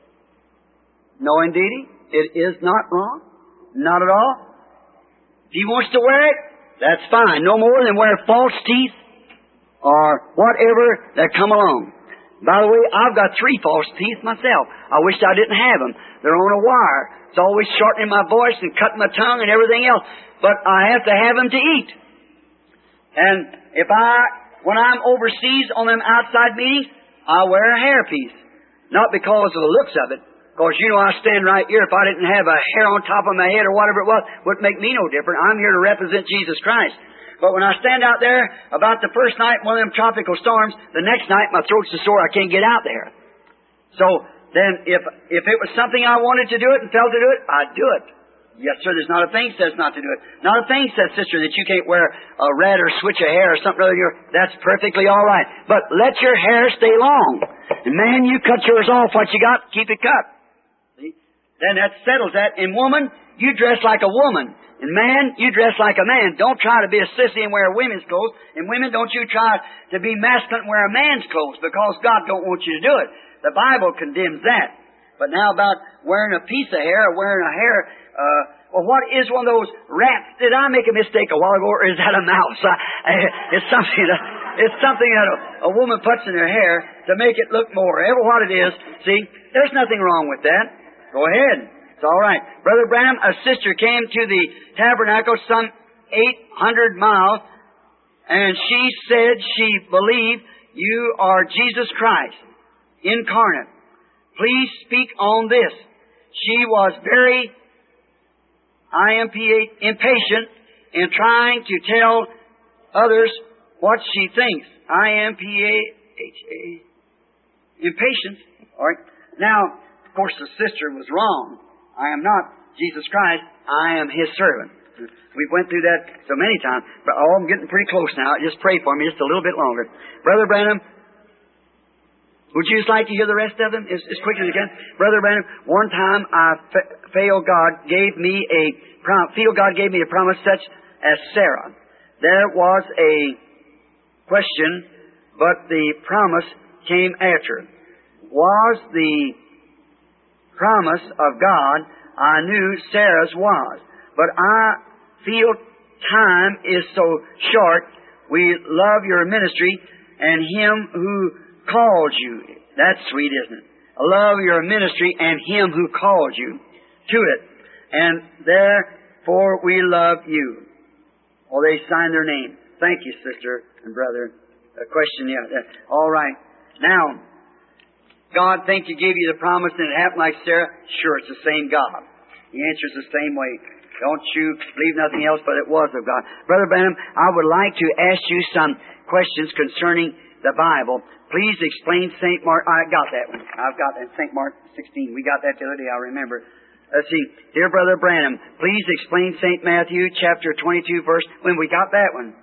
No, indeedy. It is not wrong. Not at all. If he wants to wear it, that's fine. No more than wear false teeth or whatever that come along. By the way, I've got 3 false teeth myself. I wish I didn't have them. They're on a wire. It's always shortening my voice and cutting my tongue and everything else. But I have to have them to eat. And when I'm overseas on them outside meetings, I wear a hairpiece. Not because of the looks of it. Because, I stand right here. If I didn't have a hair on top of my head or whatever it was, it wouldn't make me no different. I'm here to represent Jesus Christ. But when I stand out there, about the first night, one of them tropical storms, the next night my throat's so sore I can't get out there. So then if it was something I wanted to do it and felt to do it, I'd do it. Yes, sir, there's not a thing says not to do it. Not a thing says, sister, that you can't wear a red or switch a hair or something or other. That's perfectly all right. But let your hair stay long. And man, you cut yours off. What you got, keep it cut. See? Then that settles that. And woman, you dress like a woman. And man, you dress like a man. Don't try to be a sissy and wear women's clothes. And women, don't you try to be masculine and wear a man's clothes, because God don't want you to do it. The Bible condemns that. But now about wearing a piece of hair or wearing a hair, what is one of those rats? Did I make a mistake a while ago, or is that a mouse? It's something that a woman puts in her hair to make it look more. Ever what it is, see, there's nothing wrong with that. Go ahead. It's all right. Brother Branham, a sister came to the tabernacle some 800 miles, and she said she believed you are Jesus Christ, incarnate. Please speak on this. She was very impatient in trying to tell others what she thinks. Impatience. All right. Now, of course, the sister was wrong. I am not Jesus Christ. I am His servant. We went through that so many times. But I'm getting pretty close now. Just pray for me just a little bit longer. Brother Branham, would you just like to hear the rest of them as quick as you can? Brother Branham, one time God gave me a promise such as Sarah. There was a question, but the promise came after. Was the promise of God, I knew Sarah's was. But I feel time is so short. We love your ministry and Him who called you. That's sweet, isn't it? I love your ministry and Him who called you to it. And therefore we love you. Oh, they signed their name. Thank you, sister and brother. A question, yeah. All right. Now, God think He gave you the promise and it happened like Sarah? Sure, it's the same God. The answer's the same way. Don't you believe nothing else but it was of God. Brother Branham, I would like to ask you some questions concerning the Bible. Please explain St. Mark. I got that one. I've got that. St. Mark 16. We got that the other day, I remember. Let's see. Dear Brother Branham, please explain St. Matthew chapter 22 verse. When we got that one.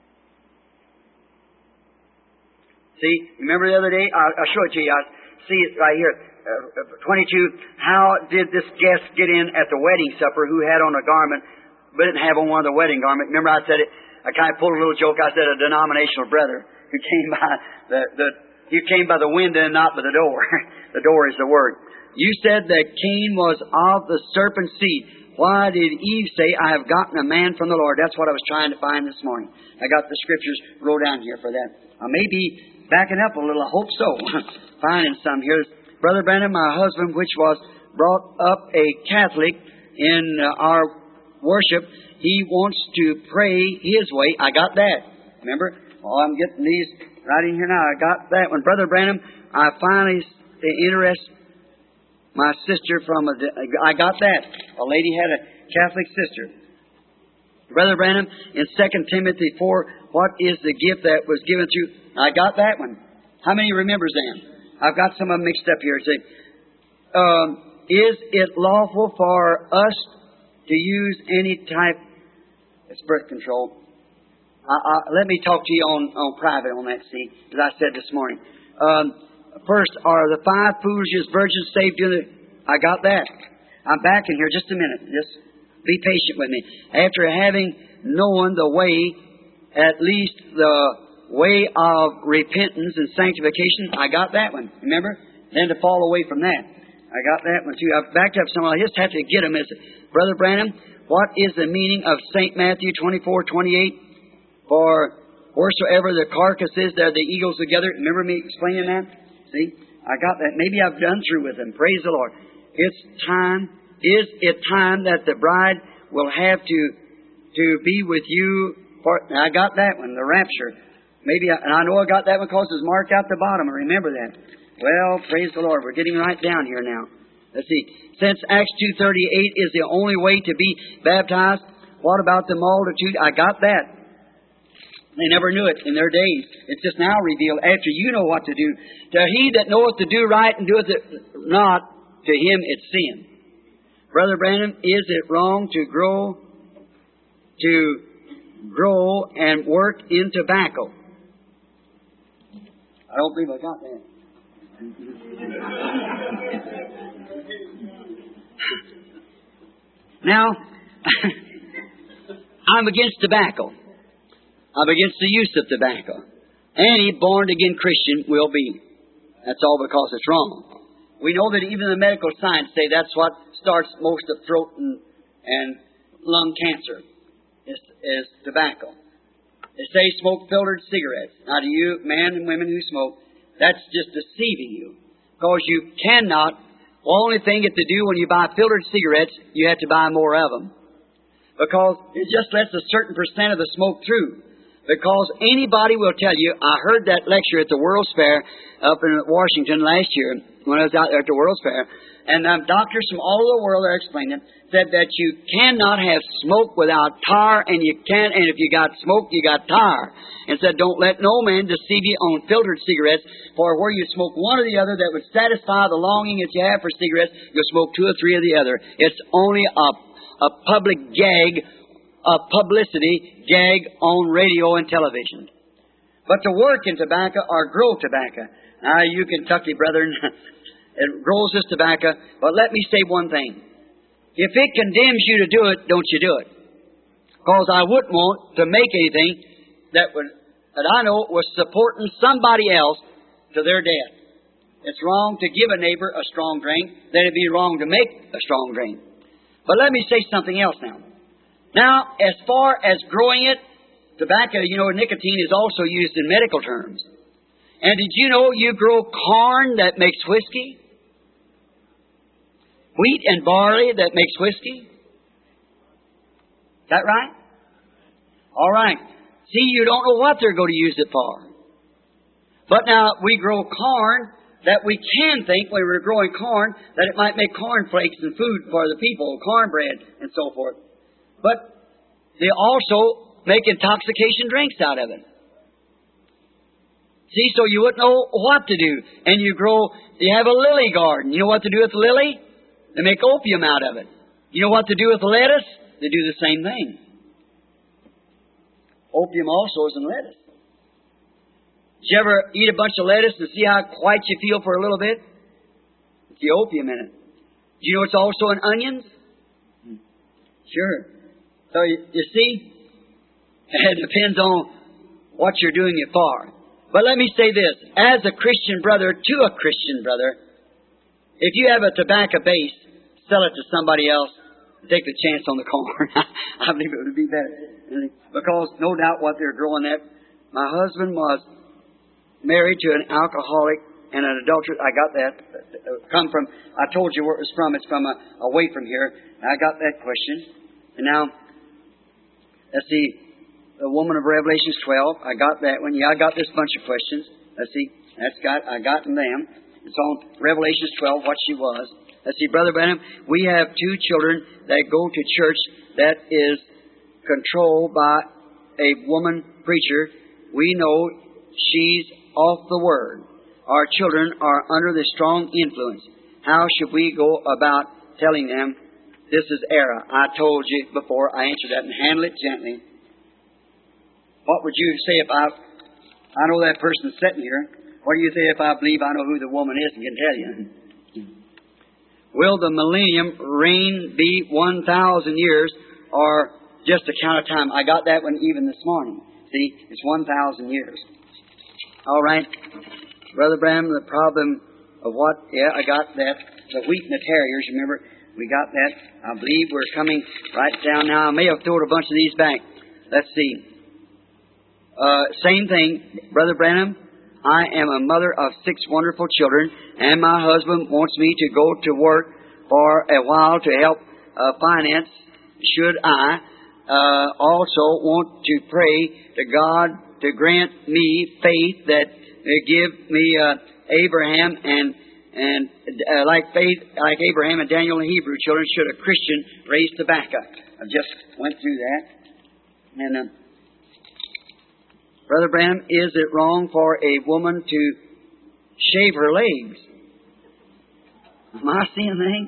See, remember the other day? I'll show it to you. See it right here. 22. How did this guest get in at the wedding supper who had on a garment but didn't have on one of the wedding garments? Remember I said it, I kind of pulled a little joke. I said a denominational brother who came by he came by the window and not by the door. The door is the word. You said that Cain was of the serpent's seed. Why did Eve say, I have gotten a man from the Lord? That's what I was trying to find this morning. I got the scriptures wrote down here for that. I may be backing up a little. I hope so. Finding some here. Brother Branham, my husband, which was brought up a Catholic in our worship. He wants to pray His way. I got that. Remember? Oh, I'm getting these right in here now. I got that one. Brother Branham, I finally interest my sister from I got that. A lady had a Catholic sister. Brother Branham, in 2 Timothy 4, what is the gift that was given to you? I got that one. How many remembers them? I've got some of them mixed up here. Say, is it lawful for us to use any type? It's birth control. Let me talk to you on private on that, see, as I said this morning. First, are the 5 foolish virgins saved? I got that. I'm back in here just a minute. Just be patient with me. After having known the way, at least the way of repentance and sanctification, I got that one. Remember? Then to fall away from that. I got that one too. I've backed up some. I just have to get them. As Brother Branham, what is the meaning of St. Matthew 24:28? For wheresoever the carcass is, there the eagles together. Remember me explaining that? See? I got that. Maybe I've done through with them. Praise the Lord. It's time. Is it time that the bride will have to be with you? I got that one, the rapture. Maybe, and I know I got that one because it's marked out the bottom. I remember that. Well, praise the Lord. We're getting right down here now. Let's see. Since Acts 2:38 is the only way to be baptized, what about the multitude? I got that. They never knew it in their days. It's just now revealed after you know what to do. To he that knoweth to do right and doeth it not, to him it's sin. Brother Branham, is it wrong to grow and work in tobacco? I don't believe I got that. Now, I'm against tobacco. I'm against the use of tobacco. Any born-again Christian will be. That's all because it's wrong. We know that even the medical science say that's what starts most of throat and lung cancer is tobacco. They say smoke filtered cigarettes. Now to you, men and women who smoke, that's just deceiving you. Because you cannot, the only thing you have to do when you buy filtered cigarettes, you have to buy more of them. Because it just lets a certain percent of the smoke through. Because anybody will tell you, I heard that lecture at the World's Fair up in Washington last year when I was out there at the World's Fair, and doctors from all over the world are explaining it, said that you cannot have smoke without tar, and if you got smoke, you got tar. And said, don't let no man deceive you on filtered cigarettes, for where you smoke one or the other that would satisfy the longing that you have for cigarettes, you'll smoke 2 or 3 of the other. It's only a public gag, a publicity gag on radio and television. But to work in tobacco or grow tobacco. Now, you Kentucky brethren, it grows this tobacco. But let me say one thing. If it condemns you to do it, don't you do it. Because I wouldn't want to make anything that I know was supporting somebody else to their death. It's wrong to give a neighbor a strong drink. Then it'd be wrong to make a strong drink. But let me say something else now. Now, as far as growing it, tobacco, nicotine is also used in medical terms. And did you know you grow corn that makes whiskey? Wheat and barley that makes whiskey? Is that right? All right. See, you don't know what they're going to use it for. But now, we grow corn that we can think, when we're growing corn, that it might make cornflakes and food for the people, cornbread and so forth. But they also make intoxication drinks out of it. See, so you wouldn't know what to do. And you have a lily garden. You know what to do with the lily? They make opium out of it. You know what to do with the lettuce? They do the same thing. Opium also is in lettuce. Did you ever eat a bunch of lettuce and see how quiet you feel for a little bit? It's the opium in it. Do you know it's also in onions? Sure. So you see, it depends on what you're doing it for. But let me say this. As a Christian brother to a Christian brother, if you have a tobacco base, sell it to somebody else. Take the chance on the corn. I believe it would be better. Because no doubt what they're growing at. My husband was married to an alcoholic and an adulteress. I got that. I told you where it was from. It's from away from here. I got that question. And now, let's see, the woman of Revelations 12, I got that one. Yeah, I got this bunch of questions. Let's see, I got them. It's on Revelations 12, what she was. Let's see, Brother Branham, we have two children that go to church that is controlled by a woman preacher. We know she's off the Word. Our children are under the strong influence. How should we go about telling them this is error? I told you before, I answered that, and handle it gently. What would you say if I know that person's sitting here? What do you say if I believe I know who the woman is and can tell you? Will the millennium reign be 1,000 years or just a count of time? I got that one even this morning. See, it's 1,000 years. All right. Brother Branham, the problem of what? Yeah, I got that. The wheat and the terriers, remember? We got that. I believe we're coming right down now. I may have thrown a bunch of these back. Let's see. Same thing, Brother Branham. I am a mother of 6 wonderful children, and my husband wants me to go to work for a while to help finance. Should I also want to pray to God to grant me faith that give me Abraham and like Abraham and Daniel and Hebrew children, should a Christian raise tobacco? I just went through that. And Brother Branham, is it wrong for a woman to shave her legs? Am I seeing things?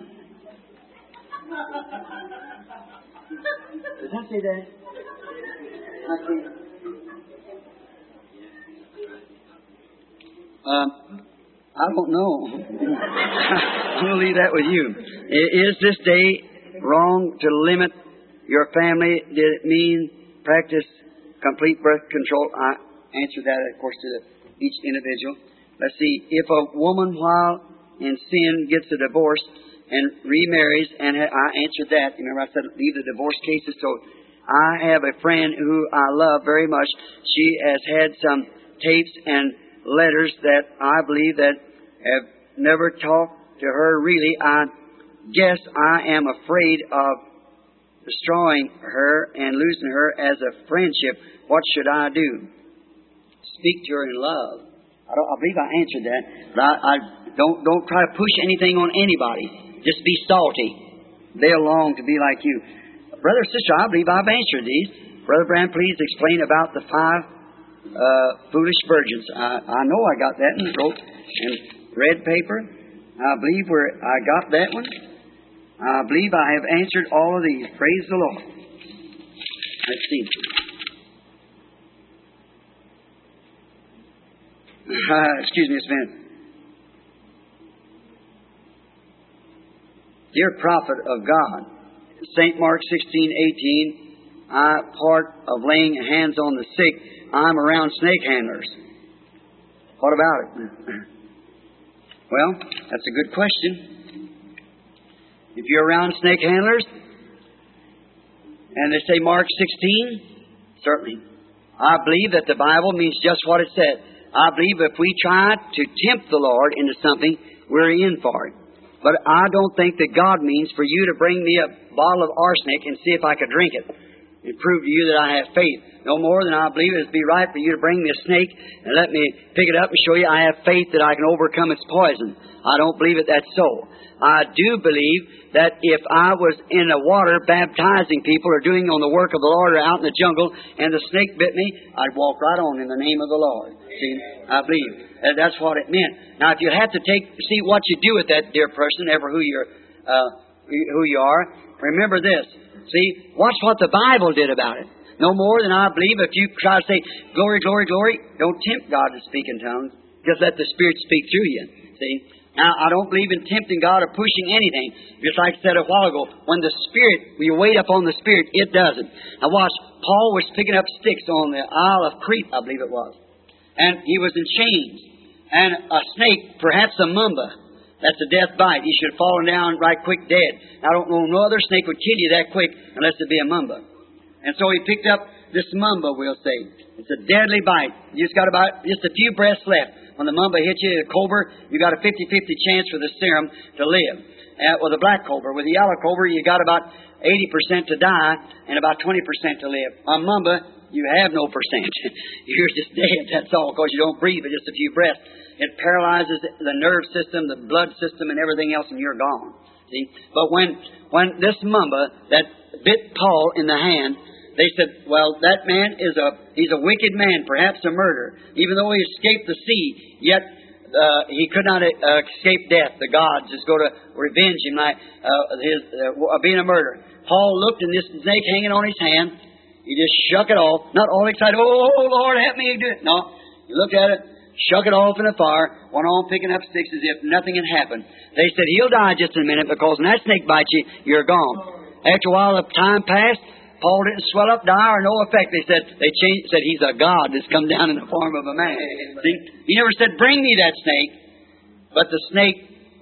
Did I say that? I see. I don't know. I'm going to leave that with you. Is this day wrong to limit your family? Did it mean practice complete birth control? I answered that, of course, to each individual. Let's see. If a woman while in sin gets a divorce and remarries, and I answered that. Remember, I said leave the divorce cases. So I have a friend who I love very much. She has had some tapes and letters that I believe that have never talked to her really. I guess I am afraid of destroying her and losing her as a friendship. What should I do? Speak to her in love. I believe I answered that. But I don't try to push anything on anybody. Just be salty. They'll long to be like you. Brother, sister, I believe I've answered these. Brother Branham, please explain about the 5 foolish virgins. I know I got that and wrote in red paper. I believe I got that one. I believe I have answered all of these. Praise the Lord. Let's see. Excuse me a minute. Dear prophet of God, St. Mark 16:18, part of laying hands on the sick, I'm around snake handlers. What about it? Well, that's a good question. If you're around snake handlers, and they say Mark 16, certainly. I believe that the Bible means just what it said. I believe if we try to tempt the Lord into something, we're in for it. But I don't think that God means for you to bring me a bottle of arsenic and see if I could drink it and prove to you that I have faith. No more than I believe it would be right for you to bring me a snake and let me pick it up and show you I have faith that I can overcome its poison. I don't believe it that's so. I do believe that if I was in the water baptizing people or doing on the work of the Lord or out in the jungle and the snake bit me, I'd walk right on in the name of the Lord. See, I believe that's what it meant. Now, if you have to see what you do with that dear person, ever who you are, remember this. See, watch what the Bible did about it. No more than I believe if you try to say, glory, glory, glory, don't tempt God to speak in tongues. Just let the Spirit speak through you. See? Now, I don't believe in tempting God or pushing anything. Just like I said a while ago, when you wait upon the Spirit, it doesn't. Now watch, Paul was picking up sticks on the Isle of Crete, I believe it was. And he was in chains. And a snake, perhaps a mamba, that's a death bite. He should have fallen down right quick dead. I don't know, no other snake would kill you that quick unless it be a mamba. And so he picked up this mamba, we'll say. It's a deadly bite. You just got about just a few breaths left. When the mamba hits you, the cobra, you got a 50-50 chance for the serum to live. with a black cobra. With a yellow cobra, you got about 80% to die and about 20% to live. A mamba, you have no percent. You're just dead, that's all, because you don't breathe for just a few breaths. It paralyzes the nerve system, the blood system, and everything else, and you're gone. See? But when this mamba that bit Paul in the hand, they said, well, that man he's a wicked man, perhaps a murderer. Even though he escaped the sea, yet he could not escape death. The gods is going to revenge him like being a murderer. Paul looked, and this snake hanging on his hand, he just shook it off, not all excited, oh, Lord, help me do it. No, he looked at it, shook it off in the fire, went on picking up sticks as if nothing had happened. They said, he'll die just in a minute, because when that snake bites you, you're gone. After a while, the time passed, Paul didn't swell up, die, or no effect. They said he's a god that's come down in the form of a man. See? He never said, bring me that snake, but the snake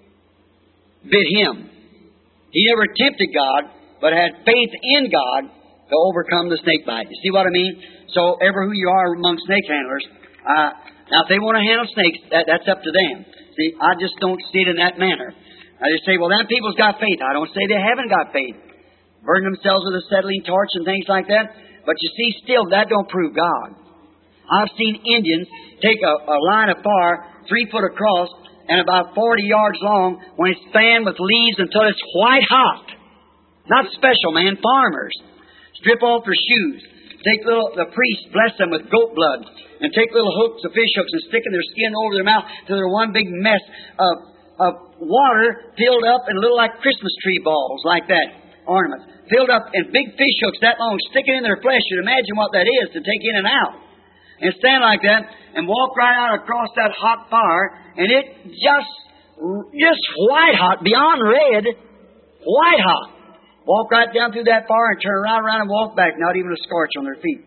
bit him. He never tempted God, but had faith in God to overcome the snake bite. You see what I mean? So, ever who you are among snake handlers, now if they want to handle snakes, that's up to them. See, I just don't see it in that manner. I just say, well, them people's got faith. I don't say they haven't got faith. Burn themselves with a acetylene torch and things like that. But you see, still, that don't prove God. I've seen Indians take a line of fire 3 foot across and about 40 yards long when it's fanned with leaves until it's white hot. Not special, man, farmers. Strip off their shoes. Take the priest, bless them with goat blood, and take little hooks of fish hooks and stick in their skin over their mouth till they're one big mess of water filled up and little like Christmas tree balls like that. Ornaments filled up in big fish hooks that long, sticking in their flesh. You'd imagine what that is to take in and out, and stand like that and walk right out across that hot fire, and it just white hot, beyond red, white hot. Walk right down through that fire and turn around and walk back, not even a scorch on their feet.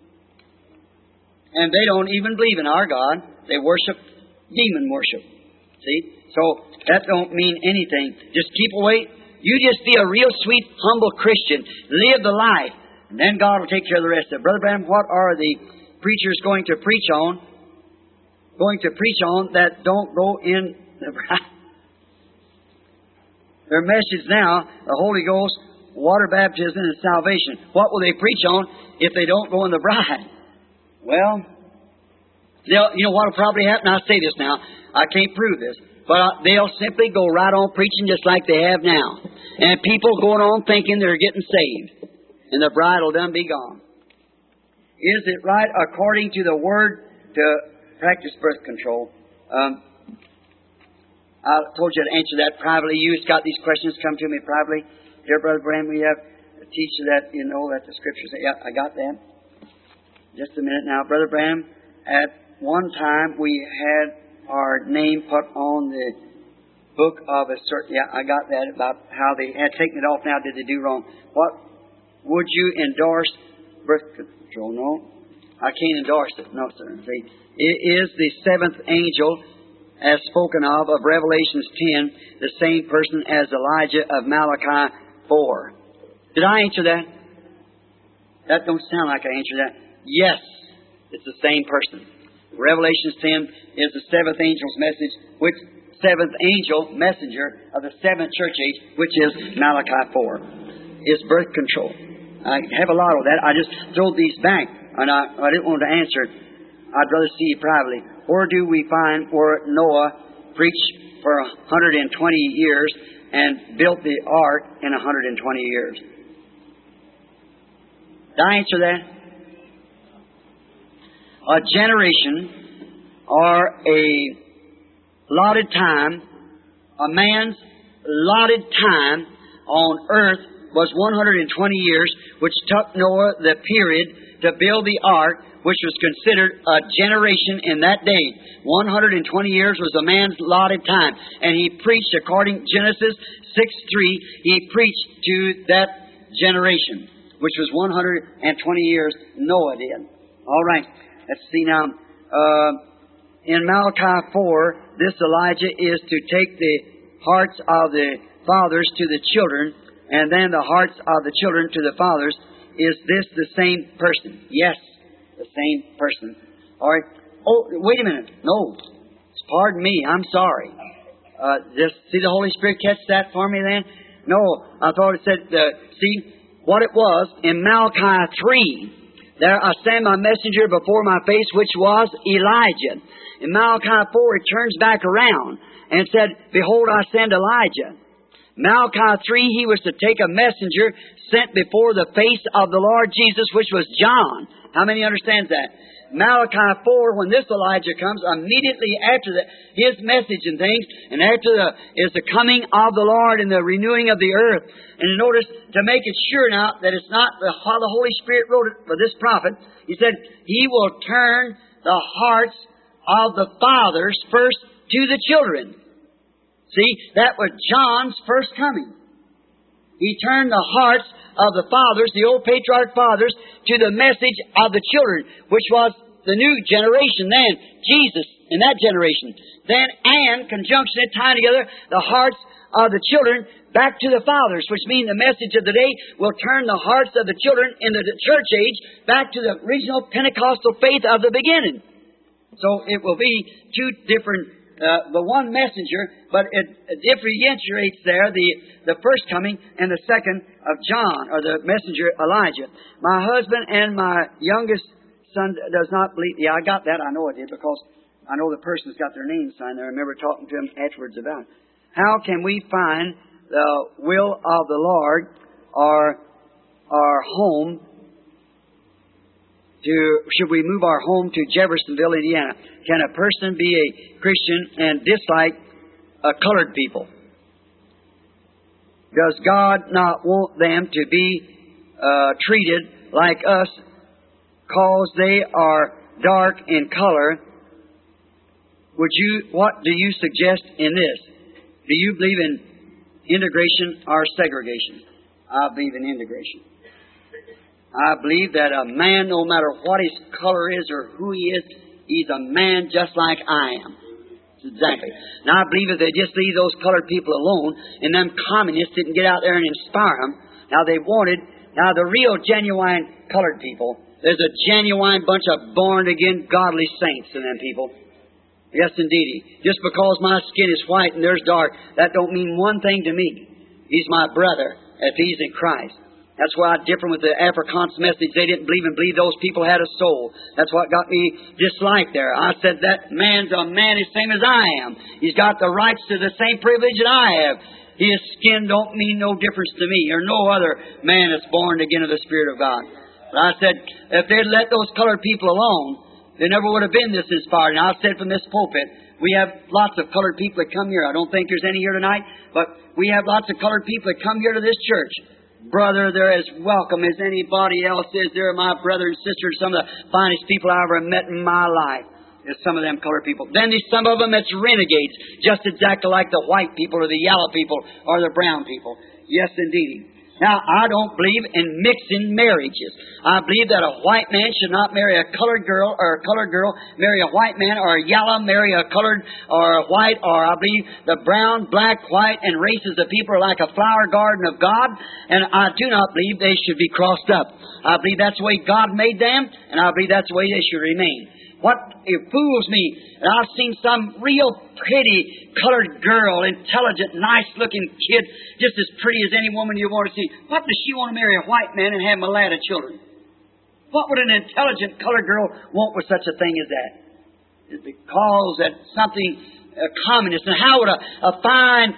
And they don't even believe in our God. They worship demon worship. See, so that don't mean anything. Just keep away. You just be a real sweet, humble Christian. Live the life. And then God will take care of the rest of it. Brother Branham, what are the preachers going to preach on? Going to preach on that don't go in the bride. Their message now, the Holy Ghost, water baptism, and salvation. What will they preach on if they don't go in the bride? Well, you know what will probably happen? I'll say this now. I can't prove this. But they'll simply go right on preaching just like they have now. And people going on thinking they're getting saved. And the bride will done be gone. Is it right according to the Word to practice birth control? I told you to answer that privately. You've got these questions come to me privately. Dear Brother Branham, we have a teacher that you know that the Scriptures say. Yeah, I got that. Just a minute now. Brother Branham, at one time we had our name put on the book of a certain... Yeah, I got that about how they had taken it off. Now, did they do wrong? What? Would you endorse birth control? No. I can't endorse it. No, sir. See, it is the seventh angel, as spoken of Revelations 10, the same person as Elijah of Malachi 4. Did I answer that? That don't sound like I answered that. Yes, it's the same person. Revelation 10 is the seventh angel's message, which seventh angel messenger of the seventh church age, which is Malachi 4, is birth control. I have a lot of that. I just throw these back, and I didn't want to answer it. I'd rather see it privately. Where do we find where Noah preached for 120 years and built the ark in 120 years? Did I answer that? A generation or a allotted time, a man's allotted time on earth was 120 years, which took Noah the period to build the ark, which was considered a generation in that day. 120 years was a man's allotted time. And he preached, according to Genesis 6:3, he preached to that generation, which was 120 years Noah did. All right. Let's see now. In Malachi 4, this Elijah is to take the hearts of the fathers to the children, and then the hearts of the children to the fathers. Is this the same person? Yes, the same person. All right. Oh, wait a minute. No. Pardon me. I'm sorry. Just see the Holy Spirit catch that for me then? No, I thought it said, see what it was in Malachi 3. There I send my messenger before my face, which was Elijah. In Malachi 4, it turns back around and said, behold, I send Elijah. Malachi 3, he was to take a messenger sent before the face of the Lord Jesus, which was John. How many understands that? Malachi 4, when this Elijah comes, immediately after his message and things, and after is the coming of the Lord and the renewing of the earth. And notice, to make it sure now that it's not how the Holy Spirit wrote it for this prophet, he said, He will turn the hearts of the fathers first to the children. See, that was John's first coming. He turned the hearts of the fathers, the old patriarch fathers, to the message of the children, which was the new generation then, Jesus in that generation. Then, and, conjunction, tying together, the hearts of the children back to the fathers, which means the message of the day will turn the hearts of the children in the church age back to the original Pentecostal faith of the beginning. So it will be two different the one messenger, but it differentiates there the first coming and the second of John, or the messenger Elijah. My husband and my youngest son does not believe. Yeah, I got that. I know I did, because I know the person's got their name signed there. I remember talking to him afterwards about it. How can we find the will of the Lord, our home? Should we move our home to Jeffersonville, Indiana? Can a person be a Christian and dislike colored people? Does God not want them to be treated like us, cause they are dark in color? What do you suggest in this? Do you believe in integration or segregation? I believe in integration. I believe that a man, no matter what his color is or who he is, he's a man just like I am. Exactly. Now, I believe if they just leave those colored people alone, and them communists didn't get out there and inspire them. Now, the real genuine colored people, there's a genuine bunch of born-again godly saints in them people. Yes, indeed. Just because my skin is white and theirs dark, that don't mean one thing to me. He's my brother if he's in Christ. That's why I differ with the Afrikaans message. They didn't believe those people had a soul. That's what got me disliked there. I said that man's a man the same as I am. He's got the rights to the same privilege that I have. His skin don't mean no difference to me, or no other man that's born again of the Spirit of God. But I said, if they'd let those colored people alone, they never would have been this inspired. And I've said from this pulpit, we have lots of colored people that come here. I don't think there's any here tonight, but we have lots of colored people that come here to this church. Brother, they're as welcome as anybody else is. They're my brother and sister, some of the finest people I ever met in my life. There's some of them colored people. Then there's some of them that's renegades, just exactly like the white people or the yellow people or the brown people. Yes, indeed. Now, I don't believe in mixing marriages. I believe that a white man should not marry a colored girl, or a colored girl marry a white man, or a yellow marry a colored or a white, or I believe the brown, black, white, and races of people are like a flower garden of God, and I do not believe they should be crossed up. I believe that's the way God made them, and I believe that's the way they should remain. What it fools me, and I've seen some real pretty colored girl, intelligent, nice-looking kid, just as pretty as any woman you want to see. What does she want to marry a white man and have mulatto children? What would an intelligent colored girl want with such a thing as that? It's because that's something communist. And how would a fine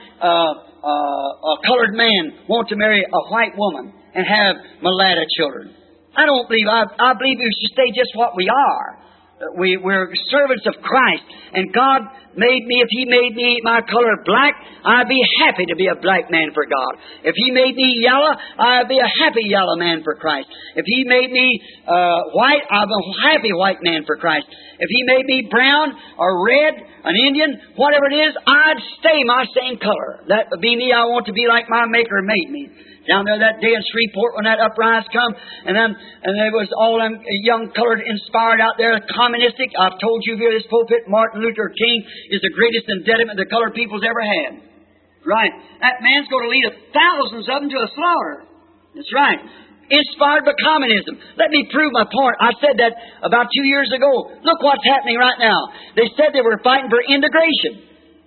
a colored man want to marry a white woman and have mulatto children? I don't believe. I believe we should stay just what we are. We're servants of Christ, and God made me. If He made me my color black, I'd be happy to be a black man for God. If He made me yellow, I'd be a happy yellow man for Christ. If He made me white, I'm a happy white man for Christ. If He made me brown or red, an Indian, whatever it is, I'd stay my same color. That would be me. I want to be like my Maker made me. Down there that day in Shreveport when that uprising come, and there was all them young colored inspired out there, communistic. I've told you here this pulpit, Martin Luther King is the greatest indebtment the colored people's ever had. Right. That man's going to lead thousands of them to a slaughter. That's right. Inspired by communism. Let me prove my point. I said that about 2 years ago. Look what's happening right now. They said they were fighting for integration.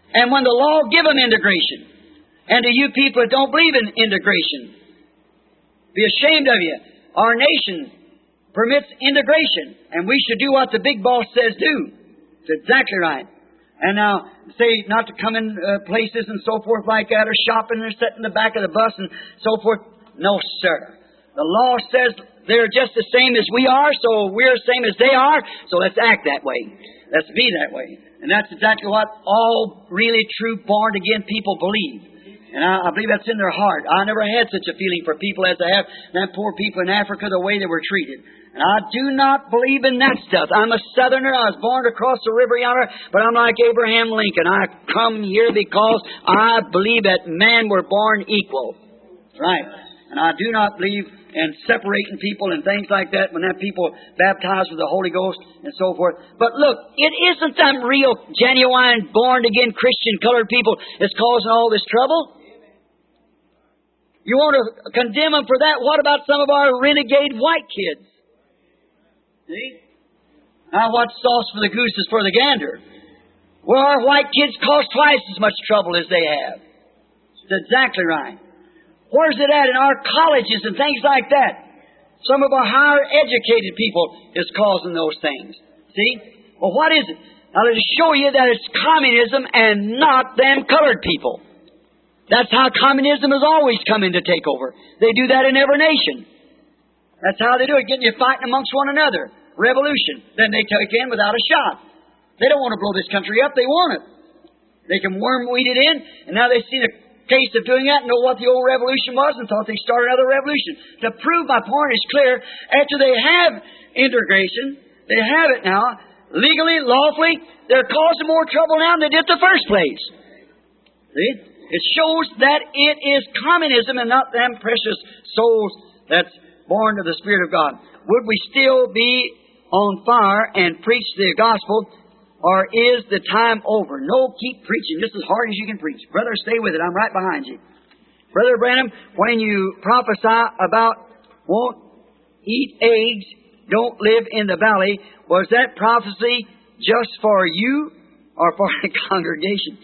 And when the law give them integration, and to you people that don't believe in integration, be ashamed of you. Our nation permits integration, and we should do what the big boss says do. That's exactly right. And now, say not to come in places and so forth like that, or shopping or sit in the back of the bus and so forth. No, sir. The law says they're just the same as we are, so we're the same as they are, so let's act that way. Let's be that way. And that's exactly what all really true born-again people believe. And I believe that's in their heart. I never had such a feeling for people as I have them poor people in Africa, the way they were treated. And I do not believe in that stuff. I'm a Southerner. I was born across the river yonder, but I'm like Abraham Lincoln. I come here because I believe that men were born equal. Right. And I do not believe in separating people and things like that when that people baptized with the Holy Ghost and so forth. But look, it isn't them real, genuine, born-again Christian colored people that's causing all this trouble. You want to condemn them for that? What about some of our renegade white kids? See? Now, what's sauce for the goose is for the gander. Well, our white kids cause twice as much trouble as they have. That's exactly right. Where's it at in our colleges and things like that? Some of our higher educated people is causing those things. See? Well, what is it? Now, to show you that it's communism and not them colored people. That's how communism has always come in to take over. They do that in every nation. That's how they do it, getting you fighting amongst one another. Revolution. Then they take in without a shot. They don't want to blow this country up. They want it. They can wormweed it in, and now they've seen a case of doing that and know what the old revolution was and thought they started another revolution. To prove my point is clear, after they have integration, they have it now, legally, lawfully, they're causing more trouble now than they did in the first place. See? It shows that it is communism and not them precious souls that's born of the Spirit of God. Would we still be on fire and preach the gospel, or is the time over? No, keep preaching just as hard as you can preach. Brother, stay with it. I'm right behind you. Brother Branham, when you prophesy about won't eat eggs, don't live in the valley, was that prophecy just for you or for the congregation?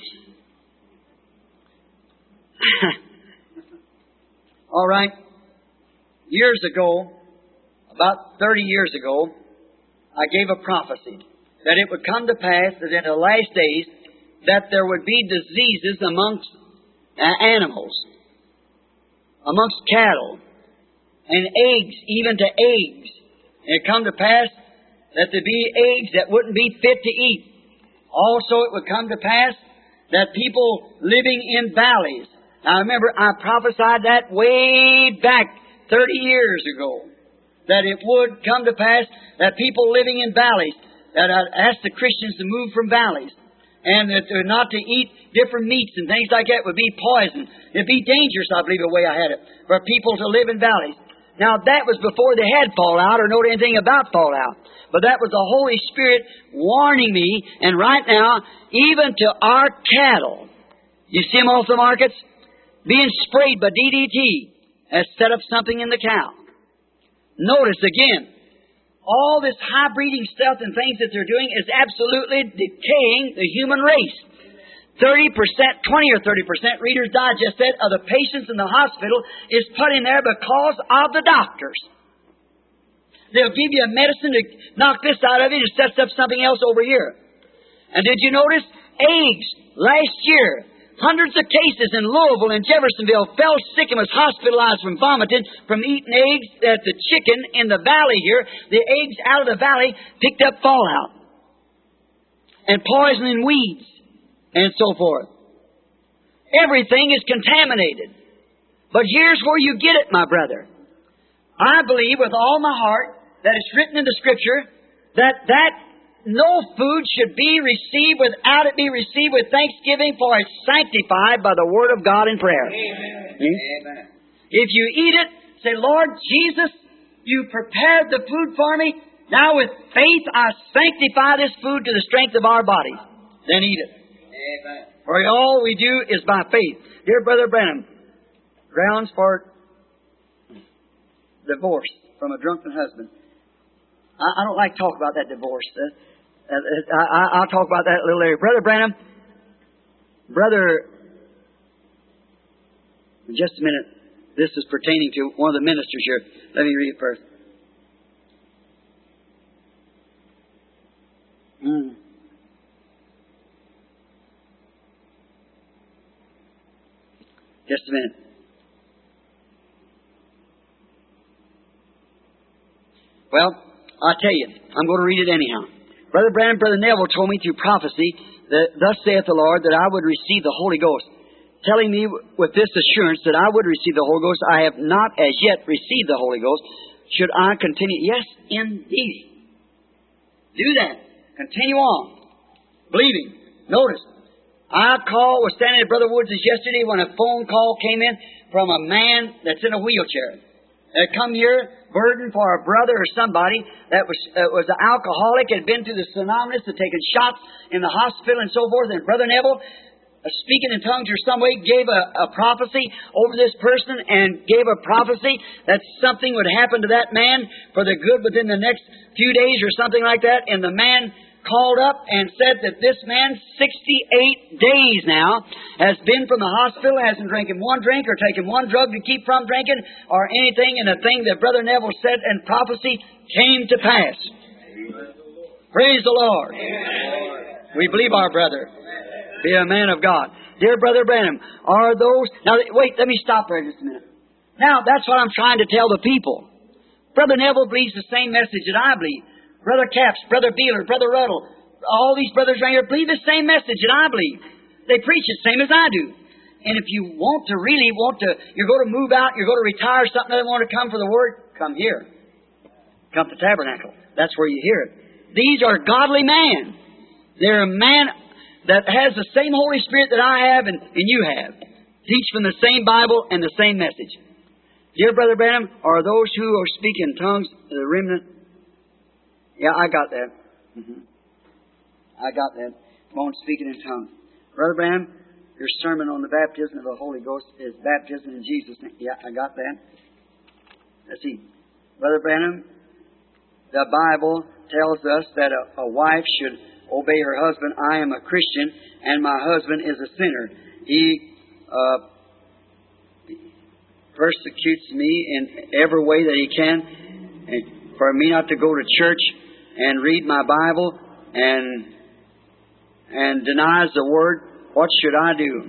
All right. Years ago, about 30 years ago, I gave a prophecy that it would come to pass that in the last days that there would be diseases amongst animals, amongst cattle, and eggs, even to eggs. And it come to pass that there be eggs that wouldn't be fit to eat. Also, it would come to pass that people living in valleys. Now, remember, I prophesied that way back 30 years ago, that it would come to pass that people living in valleys, that I asked the Christians to move from valleys, and that they're not to eat different meats and things like that would be poison. It'd be dangerous, I believe, the way I had it, for people to live in valleys. Now, that was before they had fallout or knowed anything about fallout. But that was the Holy Spirit warning me, and right now, even to our cattle, you see them off the markets, being sprayed by DDT has set up something in the cow. Notice again, all this high breeding stuff and things that they're doing is absolutely decaying the human race. 30%, 20 or 30%, Reader's Digest said, of the patients in the hospital is put in there because of the doctors. They'll give you a medicine to knock this out of you and sets up something else over here. And did you notice? Eggs, last year, hundreds of cases in Louisville and Jeffersonville fell sick and was hospitalized from vomiting, from eating eggs that the chicken in the valley here, the eggs out of the valley picked up fallout and poisoning weeds and so forth. Everything is contaminated. But here's where you get it, my brother. I believe with all my heart that it's written in the Scripture that no food should be received without it be received with thanksgiving, for it's sanctified by the Word of God in prayer. Amen. Amen. If you eat it, say, Lord Jesus, you prepared the food for me. Now with faith I sanctify this food to the strength of our bodies. Then eat it. Amen. For all we do is by faith. Dear Brother Branham, grounds for divorce from a drunken husband. I don't like to talk about that divorce. I'll talk about that a little later. Brother Branham, Brother, just a minute. This is pertaining to one of the ministers here. Let me read it first. Just a minute. Well, I'll tell you. I'm going to read it anyhow. Brother Branham, Brother Neville told me through prophecy that thus saith the Lord that I would receive the Holy Ghost. Telling me with this assurance that I would receive the Holy Ghost. I have not as yet received the Holy Ghost. Should I continue? Yes, indeed. Do that. Continue on. Believing. Notice. Was standing at Brother Woods' yesterday when a phone call came in from a man that's in a wheelchair. Come here, burdened for a brother or somebody that was an alcoholic, had been through the synonymous, had taken shots in the hospital and so forth. And Brother Neville, speaking in tongues or some way, gave a prophecy over this person and gave a prophecy that something would happen to that man for the good within the next few days or something like that. And the man called up and said that this man, 68 days now, has been from the hospital, hasn't drinking one drink or taken one drug to keep from drinking or anything, and the thing that Brother Neville said in prophecy came to pass. Praise the Lord. We believe our brother. Be a man of God. Dear Brother Branham, are those... Now, wait, let me stop there just a minute. Now, that's what I'm trying to tell the people. Brother Neville believes the same message that I believe. Brother Capps, Brother Beeler, Brother Ruddle, all these brothers right here believe the same message that I believe. They preach the same as I do. And if you you're going to move out, you're going to retire, something doesn't want to come for the Word, come here. Come to Tabernacle. That's where you hear it. These are godly men. They're a man that has the same Holy Spirit that I have and you have. Teach from the same Bible and the same message. Dear Brother Branham, are those who are speaking tongues the remnant? Yeah, I got that. I got that. Come on, speaking in tongues. Brother Branham, your sermon on the baptism of the Holy Ghost is baptism in Jesus' name. Yeah, I got that. Let's see. Brother Branham, the Bible tells us that a wife should obey her husband. I am a Christian, and my husband is a sinner. He persecutes me in every way that he can. And for me not to go to church and read my Bible and denies the Word, what should I do?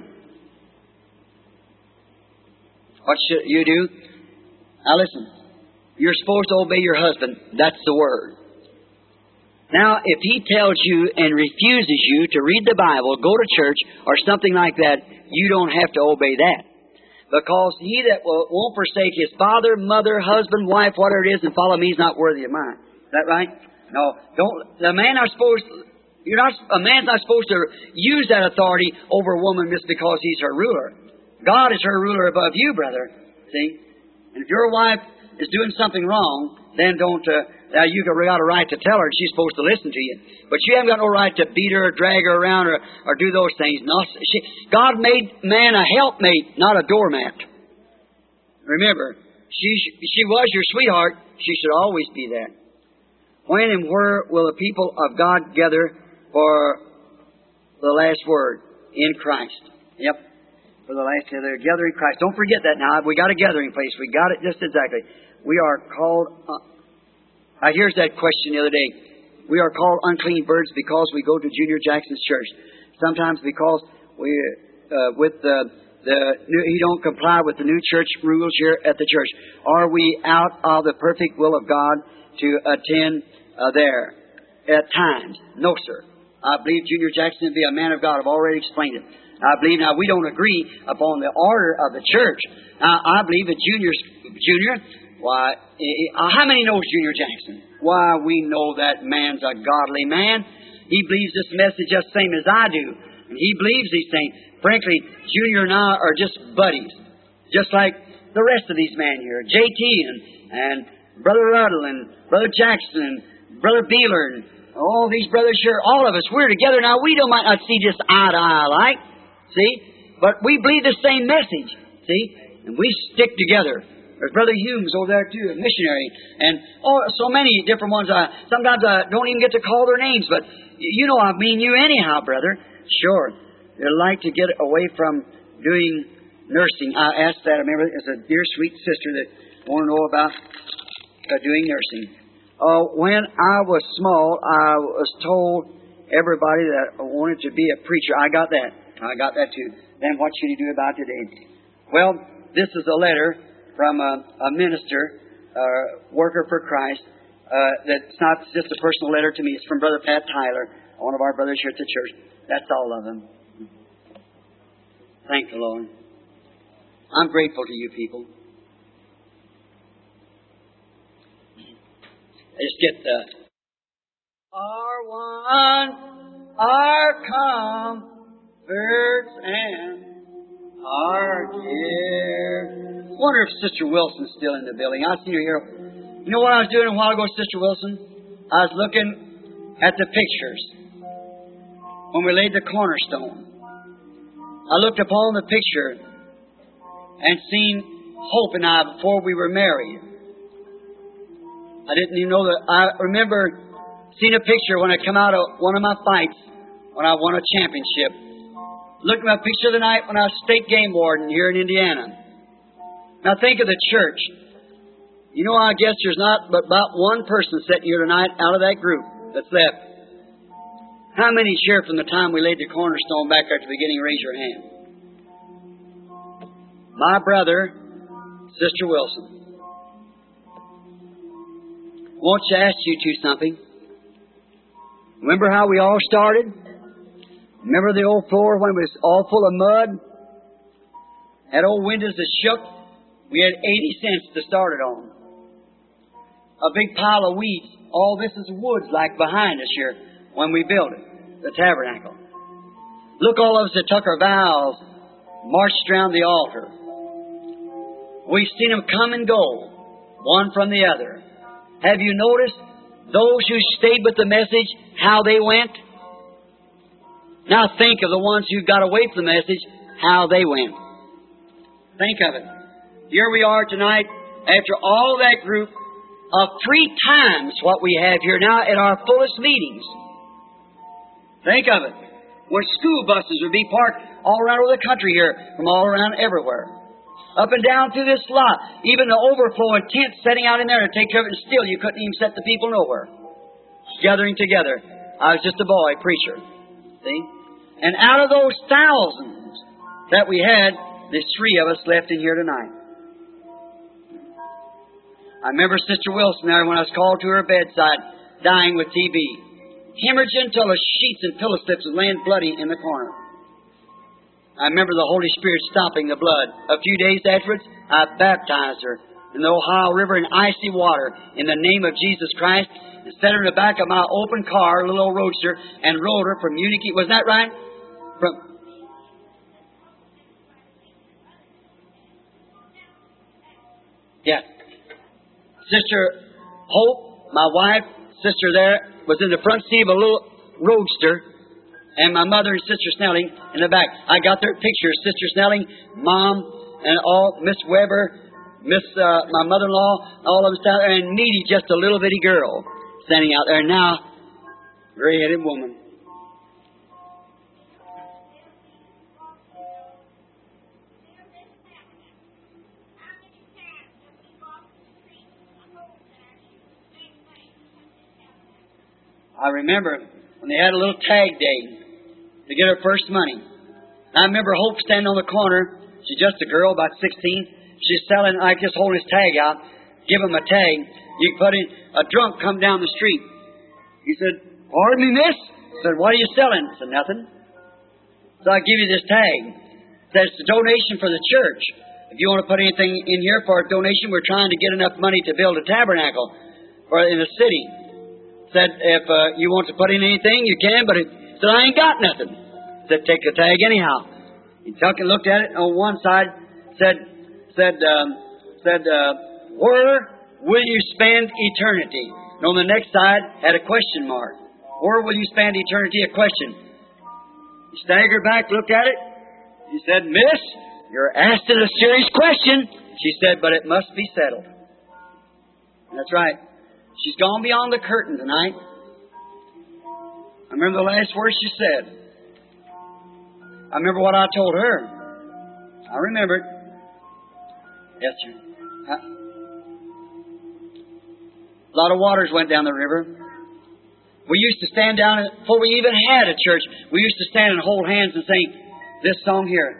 What should you do? Now listen, you're supposed to obey your husband. That's the Word. Now, if he tells you and refuses you to read the Bible, go to church, or something like that, you don't have to obey that. Because he that won't forsake his father, mother, husband, wife, whatever it is, and follow me is not worthy of mine. Is that right? No, don't. A man's not supposed to use that authority over a woman just because he's her ruler. God is her ruler above you, brother. See? And if your wife is doing something wrong, then don't. You got a right to tell her, and she's supposed to listen to you. But you haven't got no right to beat her or drag her around or do those things. No, God made man a helpmate, not a doormat. Remember, she was your sweetheart. She should always be that. When and where will the people of God gather for the last word? In Christ. Yep. For the last they're gathering Christ. Don't forget that now. We got a gathering place. We got it just exactly. We are called... here's that question the other day. We are called unclean birds because we go to Junior Jackson's church. Sometimes because he don't comply with the new church rules here at the church. Are we out of the perfect will of God to attend there at times? No, sir. I believe Junior Jackson to be a man of God. I've already explained it. I believe now we don't agree upon the order of the church. Now, I believe that Junior. Why, how many knows Junior Jackson? Why, we know that man's a godly man. He believes this message just the same as I do. And he believes these things. Frankly, Junior and I are just buddies. Just like the rest of these men here. J.T. and Brother Ruddle and Brother Jackson and Brother Beeler and all these brothers here. All of us, we're together. Now, we might not see just eye to eye like. See? But we believe the same message. See? And we stick together. There's Brother Humes over there, too, a missionary. And so many different ones. Sometimes I don't even get to call their names, but you know I mean you anyhow, brother. Sure. they'd like to get away from doing nursing. I asked that. I remember there's a dear, sweet sister that wanted to know about doing nursing. When I was small, I was told everybody that wanted to be a preacher. I got that. I got that too. Then what should you do about it today? Well, this is a letter from a minister, worker for Christ. That's not just a personal letter to me. It's from Brother Pat Tyler, one of our brothers here at the church. That's all of them. Thank the Lord. I'm grateful to you people. Let's get the our one, our comfort and our care. I wonder if Sister Wilson's still in the building. I see her here. You know what I was doing a while ago, Sister Wilson? I was looking at the pictures when we laid the cornerstone. I looked upon the picture and seen Hope and I before we were married. I didn't even know that. I remember seeing a picture when I come out of one of my fights when I won a championship. Looked at my picture the night when I was state game warden here in Indiana. Now think of the church. You know, I guess there's not but about one person sitting here tonight out of that group that's left. How many here from the time we laid the cornerstone back there at the beginning? Raise your hand. My brother, Sister Wilson. I want to ask you two something. Remember how we all started? Remember the old floor when it was all full of mud? Had old windows that shook? We had 80 cents to start it on. A big pile of weeds. All this is woods like behind us here when we built it, the tabernacle. Look, all of us that took our vows, marched around the altar. We've seen them come and go, one from the other. Have you noticed those who stayed with the message, how they went? Now think of the ones who got away from the message, how they went. Think of it. Here we are tonight, after all that group, of 3 times what we have here now at our fullest meetings. Think of it. Where school buses would be parked all around over the country here, from all around everywhere. Up and down through this lot. Even the overflow and tents setting out in there to take care of it, and still you couldn't even set the people nowhere. Gathering together. I was just a boy preacher. See? And out of those thousands that we had, there's 3 of us left in here tonight. I remember Sister Wilson there when I was called to her bedside, dying with TB. Hemorrhaging until the sheets and pillow slips was laying bloody in the corner. I remember the Holy Spirit stopping the blood. A few days afterwards, I baptized her in the Ohio River in icy water in the name of Jesus Christ and set her in the back of my open car, a little old roadster, and rode her from Munich. Was that right? Yeah. Sister Hope, my wife, sister there, was in the front seat of a little roadster, and my mother and Sister Snelling in the back. I got their pictures. Sister Snelling, Mom, and all, Miss Weber, my mother-in-law, all of them down there, and Needy, just a little bitty girl, standing out there. Now, gray-headed woman. I remember when they had a little tag day to get her first money. I remember Hope standing on the corner. She's just a girl, about 16. She's selling, I just hold his tag out, give him a tag. You can put in, a drunk come down the street. He said, "Pardon me, miss?" I said, "What are you selling?" I said, "Nothing." So I give you this tag. It says it's a donation for the church. If you want to put anything in here for a donation, we're trying to get enough money to build a tabernacle in the city. Said, if you want to put in anything, you can, but it said, "I ain't got nothing." Said, "Take the tag anyhow." He took and looked at it. On one side, said, "Where will you spend eternity?" And on the next side, had a question mark. "Where will you spend eternity?" A question. He staggered back, looked at it. He said, "Miss, you're asking a serious question." She said, "But it must be settled." And that's right. She's gone beyond the curtain tonight. I remember the last words she said. I remember what I told her. I remember it. Yes, sir. A lot of waters went down the river. We used to stand down, before we even had a church, we used to stand and hold hands and sing this song here.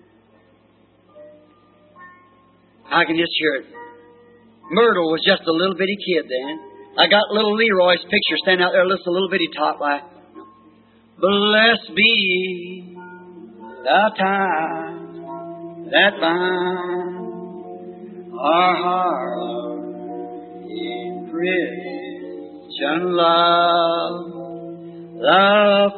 I can just hear it. Myrtle was just a little bitty kid then. I got little Leroy's picture standing out there, a little bitty tot like, blessed be the time that binds our heart in Christian love, the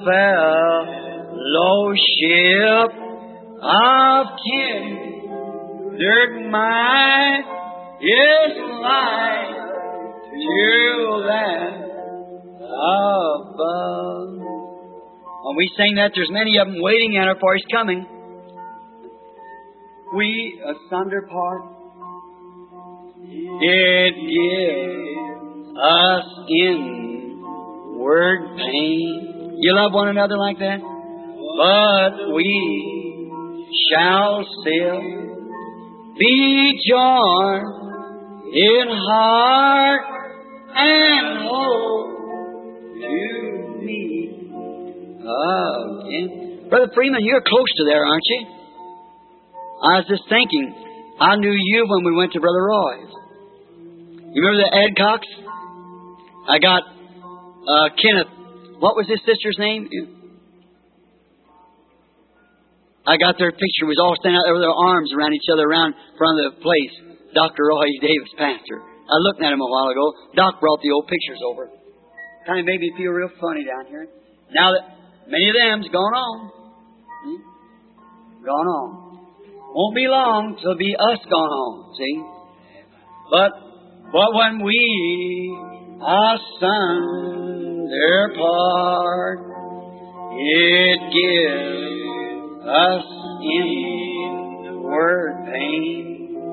fellowship of kindred mind is like to that above. When we sing that, there's many of them waiting at her for His coming. We asunder part. It gives us inward pain. You love one another like that? But we shall still be joined in heart and hope to meet again. Brother Freeman, you're close to there, aren't you? I was just thinking, I knew you when we went to Brother Roy's. You remember the Adcocks? I got Kenneth. What was his sister's name? I got their picture. We was all standing out there with their arms around each other around front of the place. Dr. Roy Davis, pastor. I looked at him a while ago. Doc brought the old pictures over. Kind of made me feel real funny down here. Now that many of them's gone on. Gone on. Won't be long till it'll be us gone on, see? But when we asunder part, it gives us inward pain.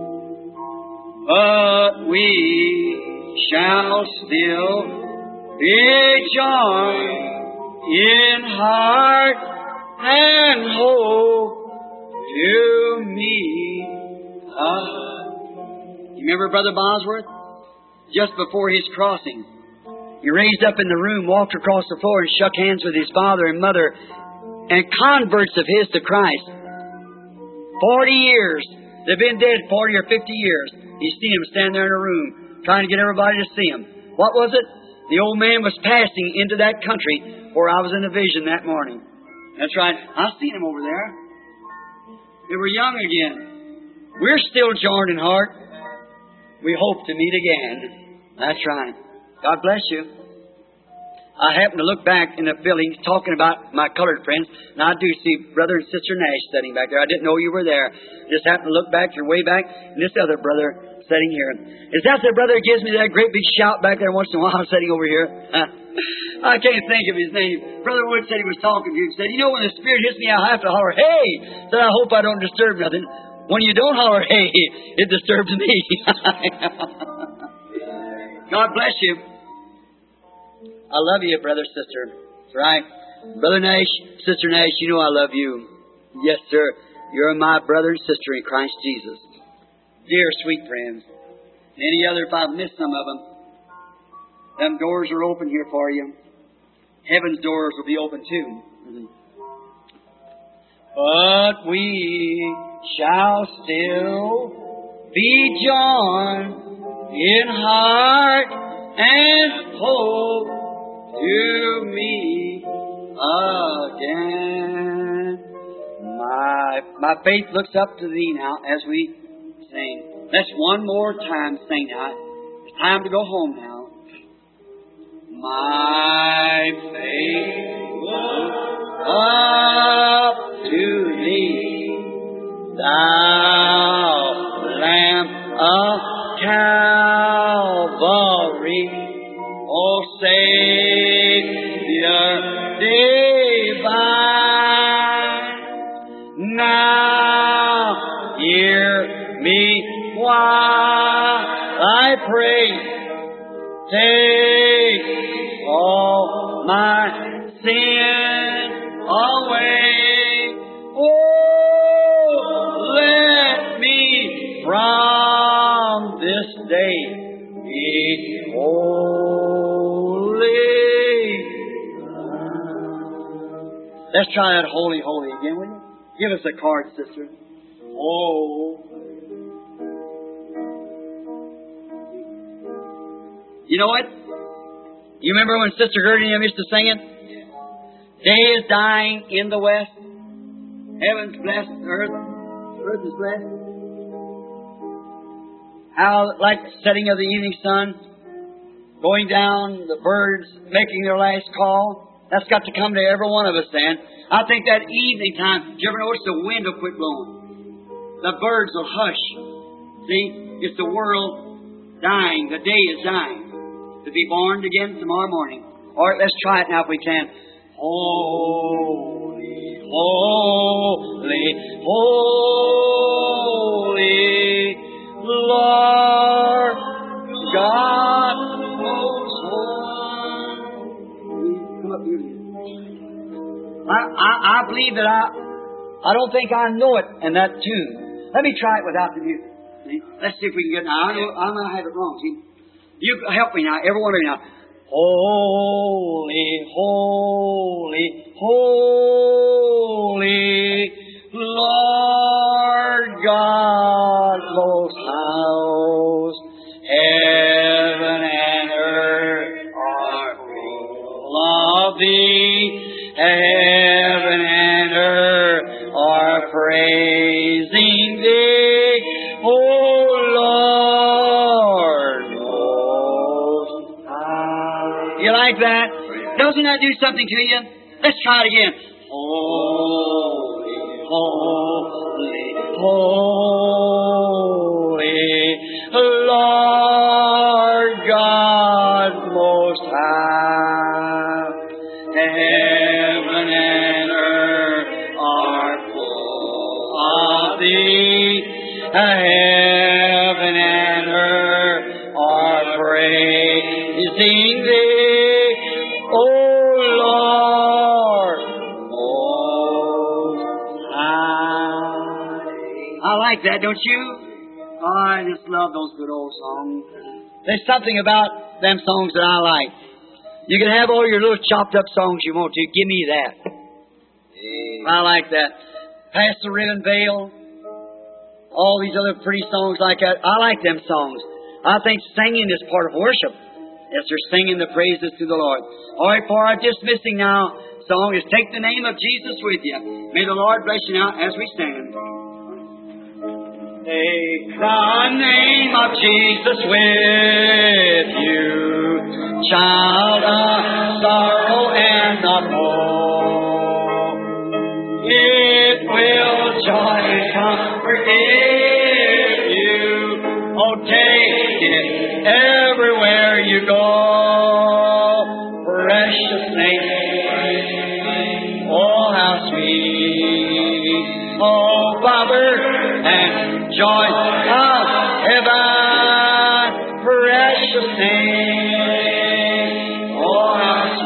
But we shall still be joined in heart and hope to meet us. You remember Brother Bosworth? Just before his crossing, he raised up in the room, walked across the floor, and shook hands with his father and mother, and converts of his to Christ. 40 years. They've been dead 40 or 50 years. He's seen him stand there in a room, trying to get everybody to see him. What was it? The old man was passing into that country where I was in a vision that morning. That's right. I've seen him over there. They were young again. We're still joined in heart. We hope to meet again. That's right. God bless you. I happened to look back in the building talking about my colored friends, and I do see Brother and Sister Nash sitting back there. I didn't know you were there. Just happened to look back, you're way back, and this other brother sitting here. Is that the brother who gives me that great big shout back there once in a while sitting over here? I can't think of his name. Brother Wood said he was talking to you. He said, you know, when the Spirit hits me, I have to holler, hey! Said, I hope I don't disturb nothing. When you don't holler, hey, it disturbs me. God bless you. I love you, brother, sister. That's right. Brother Nash, Sister Nash, you know I love you. Yes, sir. You're my brother and sister in Christ Jesus. Dear, sweet friends. Any other, if I've missed some of them doors are open here for you. Heaven's doors will be open too. But we shall still be joined in heart and hope to meet again. My faith looks up to Thee now as we sing. Let's one more time sing now. It's time to go home now. My faith looks up to Thee, Thou Lamb of Calvary, O Savior divine. Now hear me while I pray. Take all my sin away. holy. Let's try that holy, holy again, will you? Give us a card, sister. Oh. You know what? You remember when Sister Gertie and them used to sing it? Day is dying in the west. Heaven's blessed, earth is blessed. How, like the setting of the evening sun, going down, the birds making their last call. That's got to come to every one of us then. I think that evening time, do you ever notice the wind will quit blowing? The birds will hush. See, it's the world dying. The day is dying. To be born again tomorrow morning. All right, let's try it now if we can. Holy, holy, holy, Lord God most high. Come up here. I believe that I don't think I know it in that tune. Let me try it without the music. Let's see if we can get it now. I know I have it wrong. See? You help me now, every one of you now. Holy, holy, holy, Lord God most high. Heaven and earth are full of Thee. Heaven and earth are praising Thee. O Lord. You like that? Doesn't that do something to you? Let's try it again. Holy, holy, holy, Lord God most high. Heaven and earth are full of Thee. Heaven and earth are praising Thee. I like that, don't you? Oh, I just love those good old songs. There's something about them songs that I like. You can have all your little chopped up songs you want to. Give me that. I like that. Pass the Ribbon Veil. All these other pretty songs like that. I like them songs. I think singing is part of worship. Yes, they're singing the praises to the Lord. All right, for our dismissing now song is Take the Name of Jesus with you. May the Lord bless you now as we stand. Take the name of Jesus with you, child of sorrow and of woe. It will joy and comfort give you. Oh, take it everywhere you go. Precious name, oh, how sweet. Oh, Father, and joy of heaven, precious name, oh how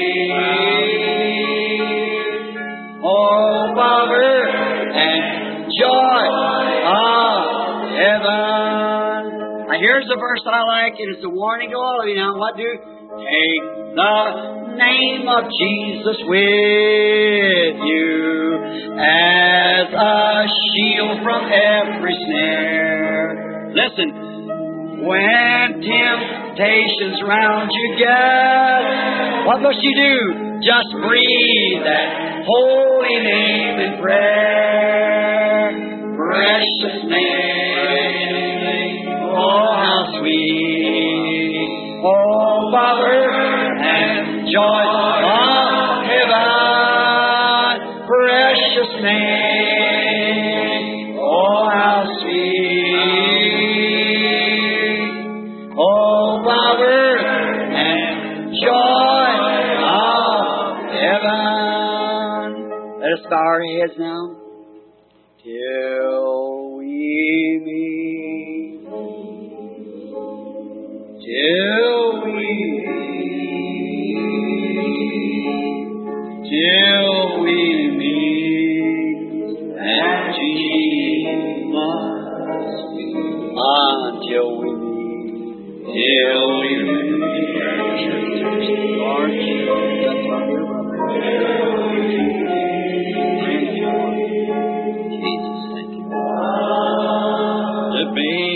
sweet, oh Father, and joy of heaven. Now here's the verse I like, and it's a warning to all of you now. What do? Take the name of Jesus with you as a shield from every snare. Listen, when temptations round you get, what must you do? Just breathe that holy name in prayer. Precious name, oh how sweet, oh Father, and joy of heaven, precious name, oh how sweet, oh Father, and joy of heaven. Let us bow our heads now. Till we meet, till we meet at Jesus, until we meet till we meet. Lord Jesus, that's our dear brother. Thank you, Lord. Jesus, thank you. To be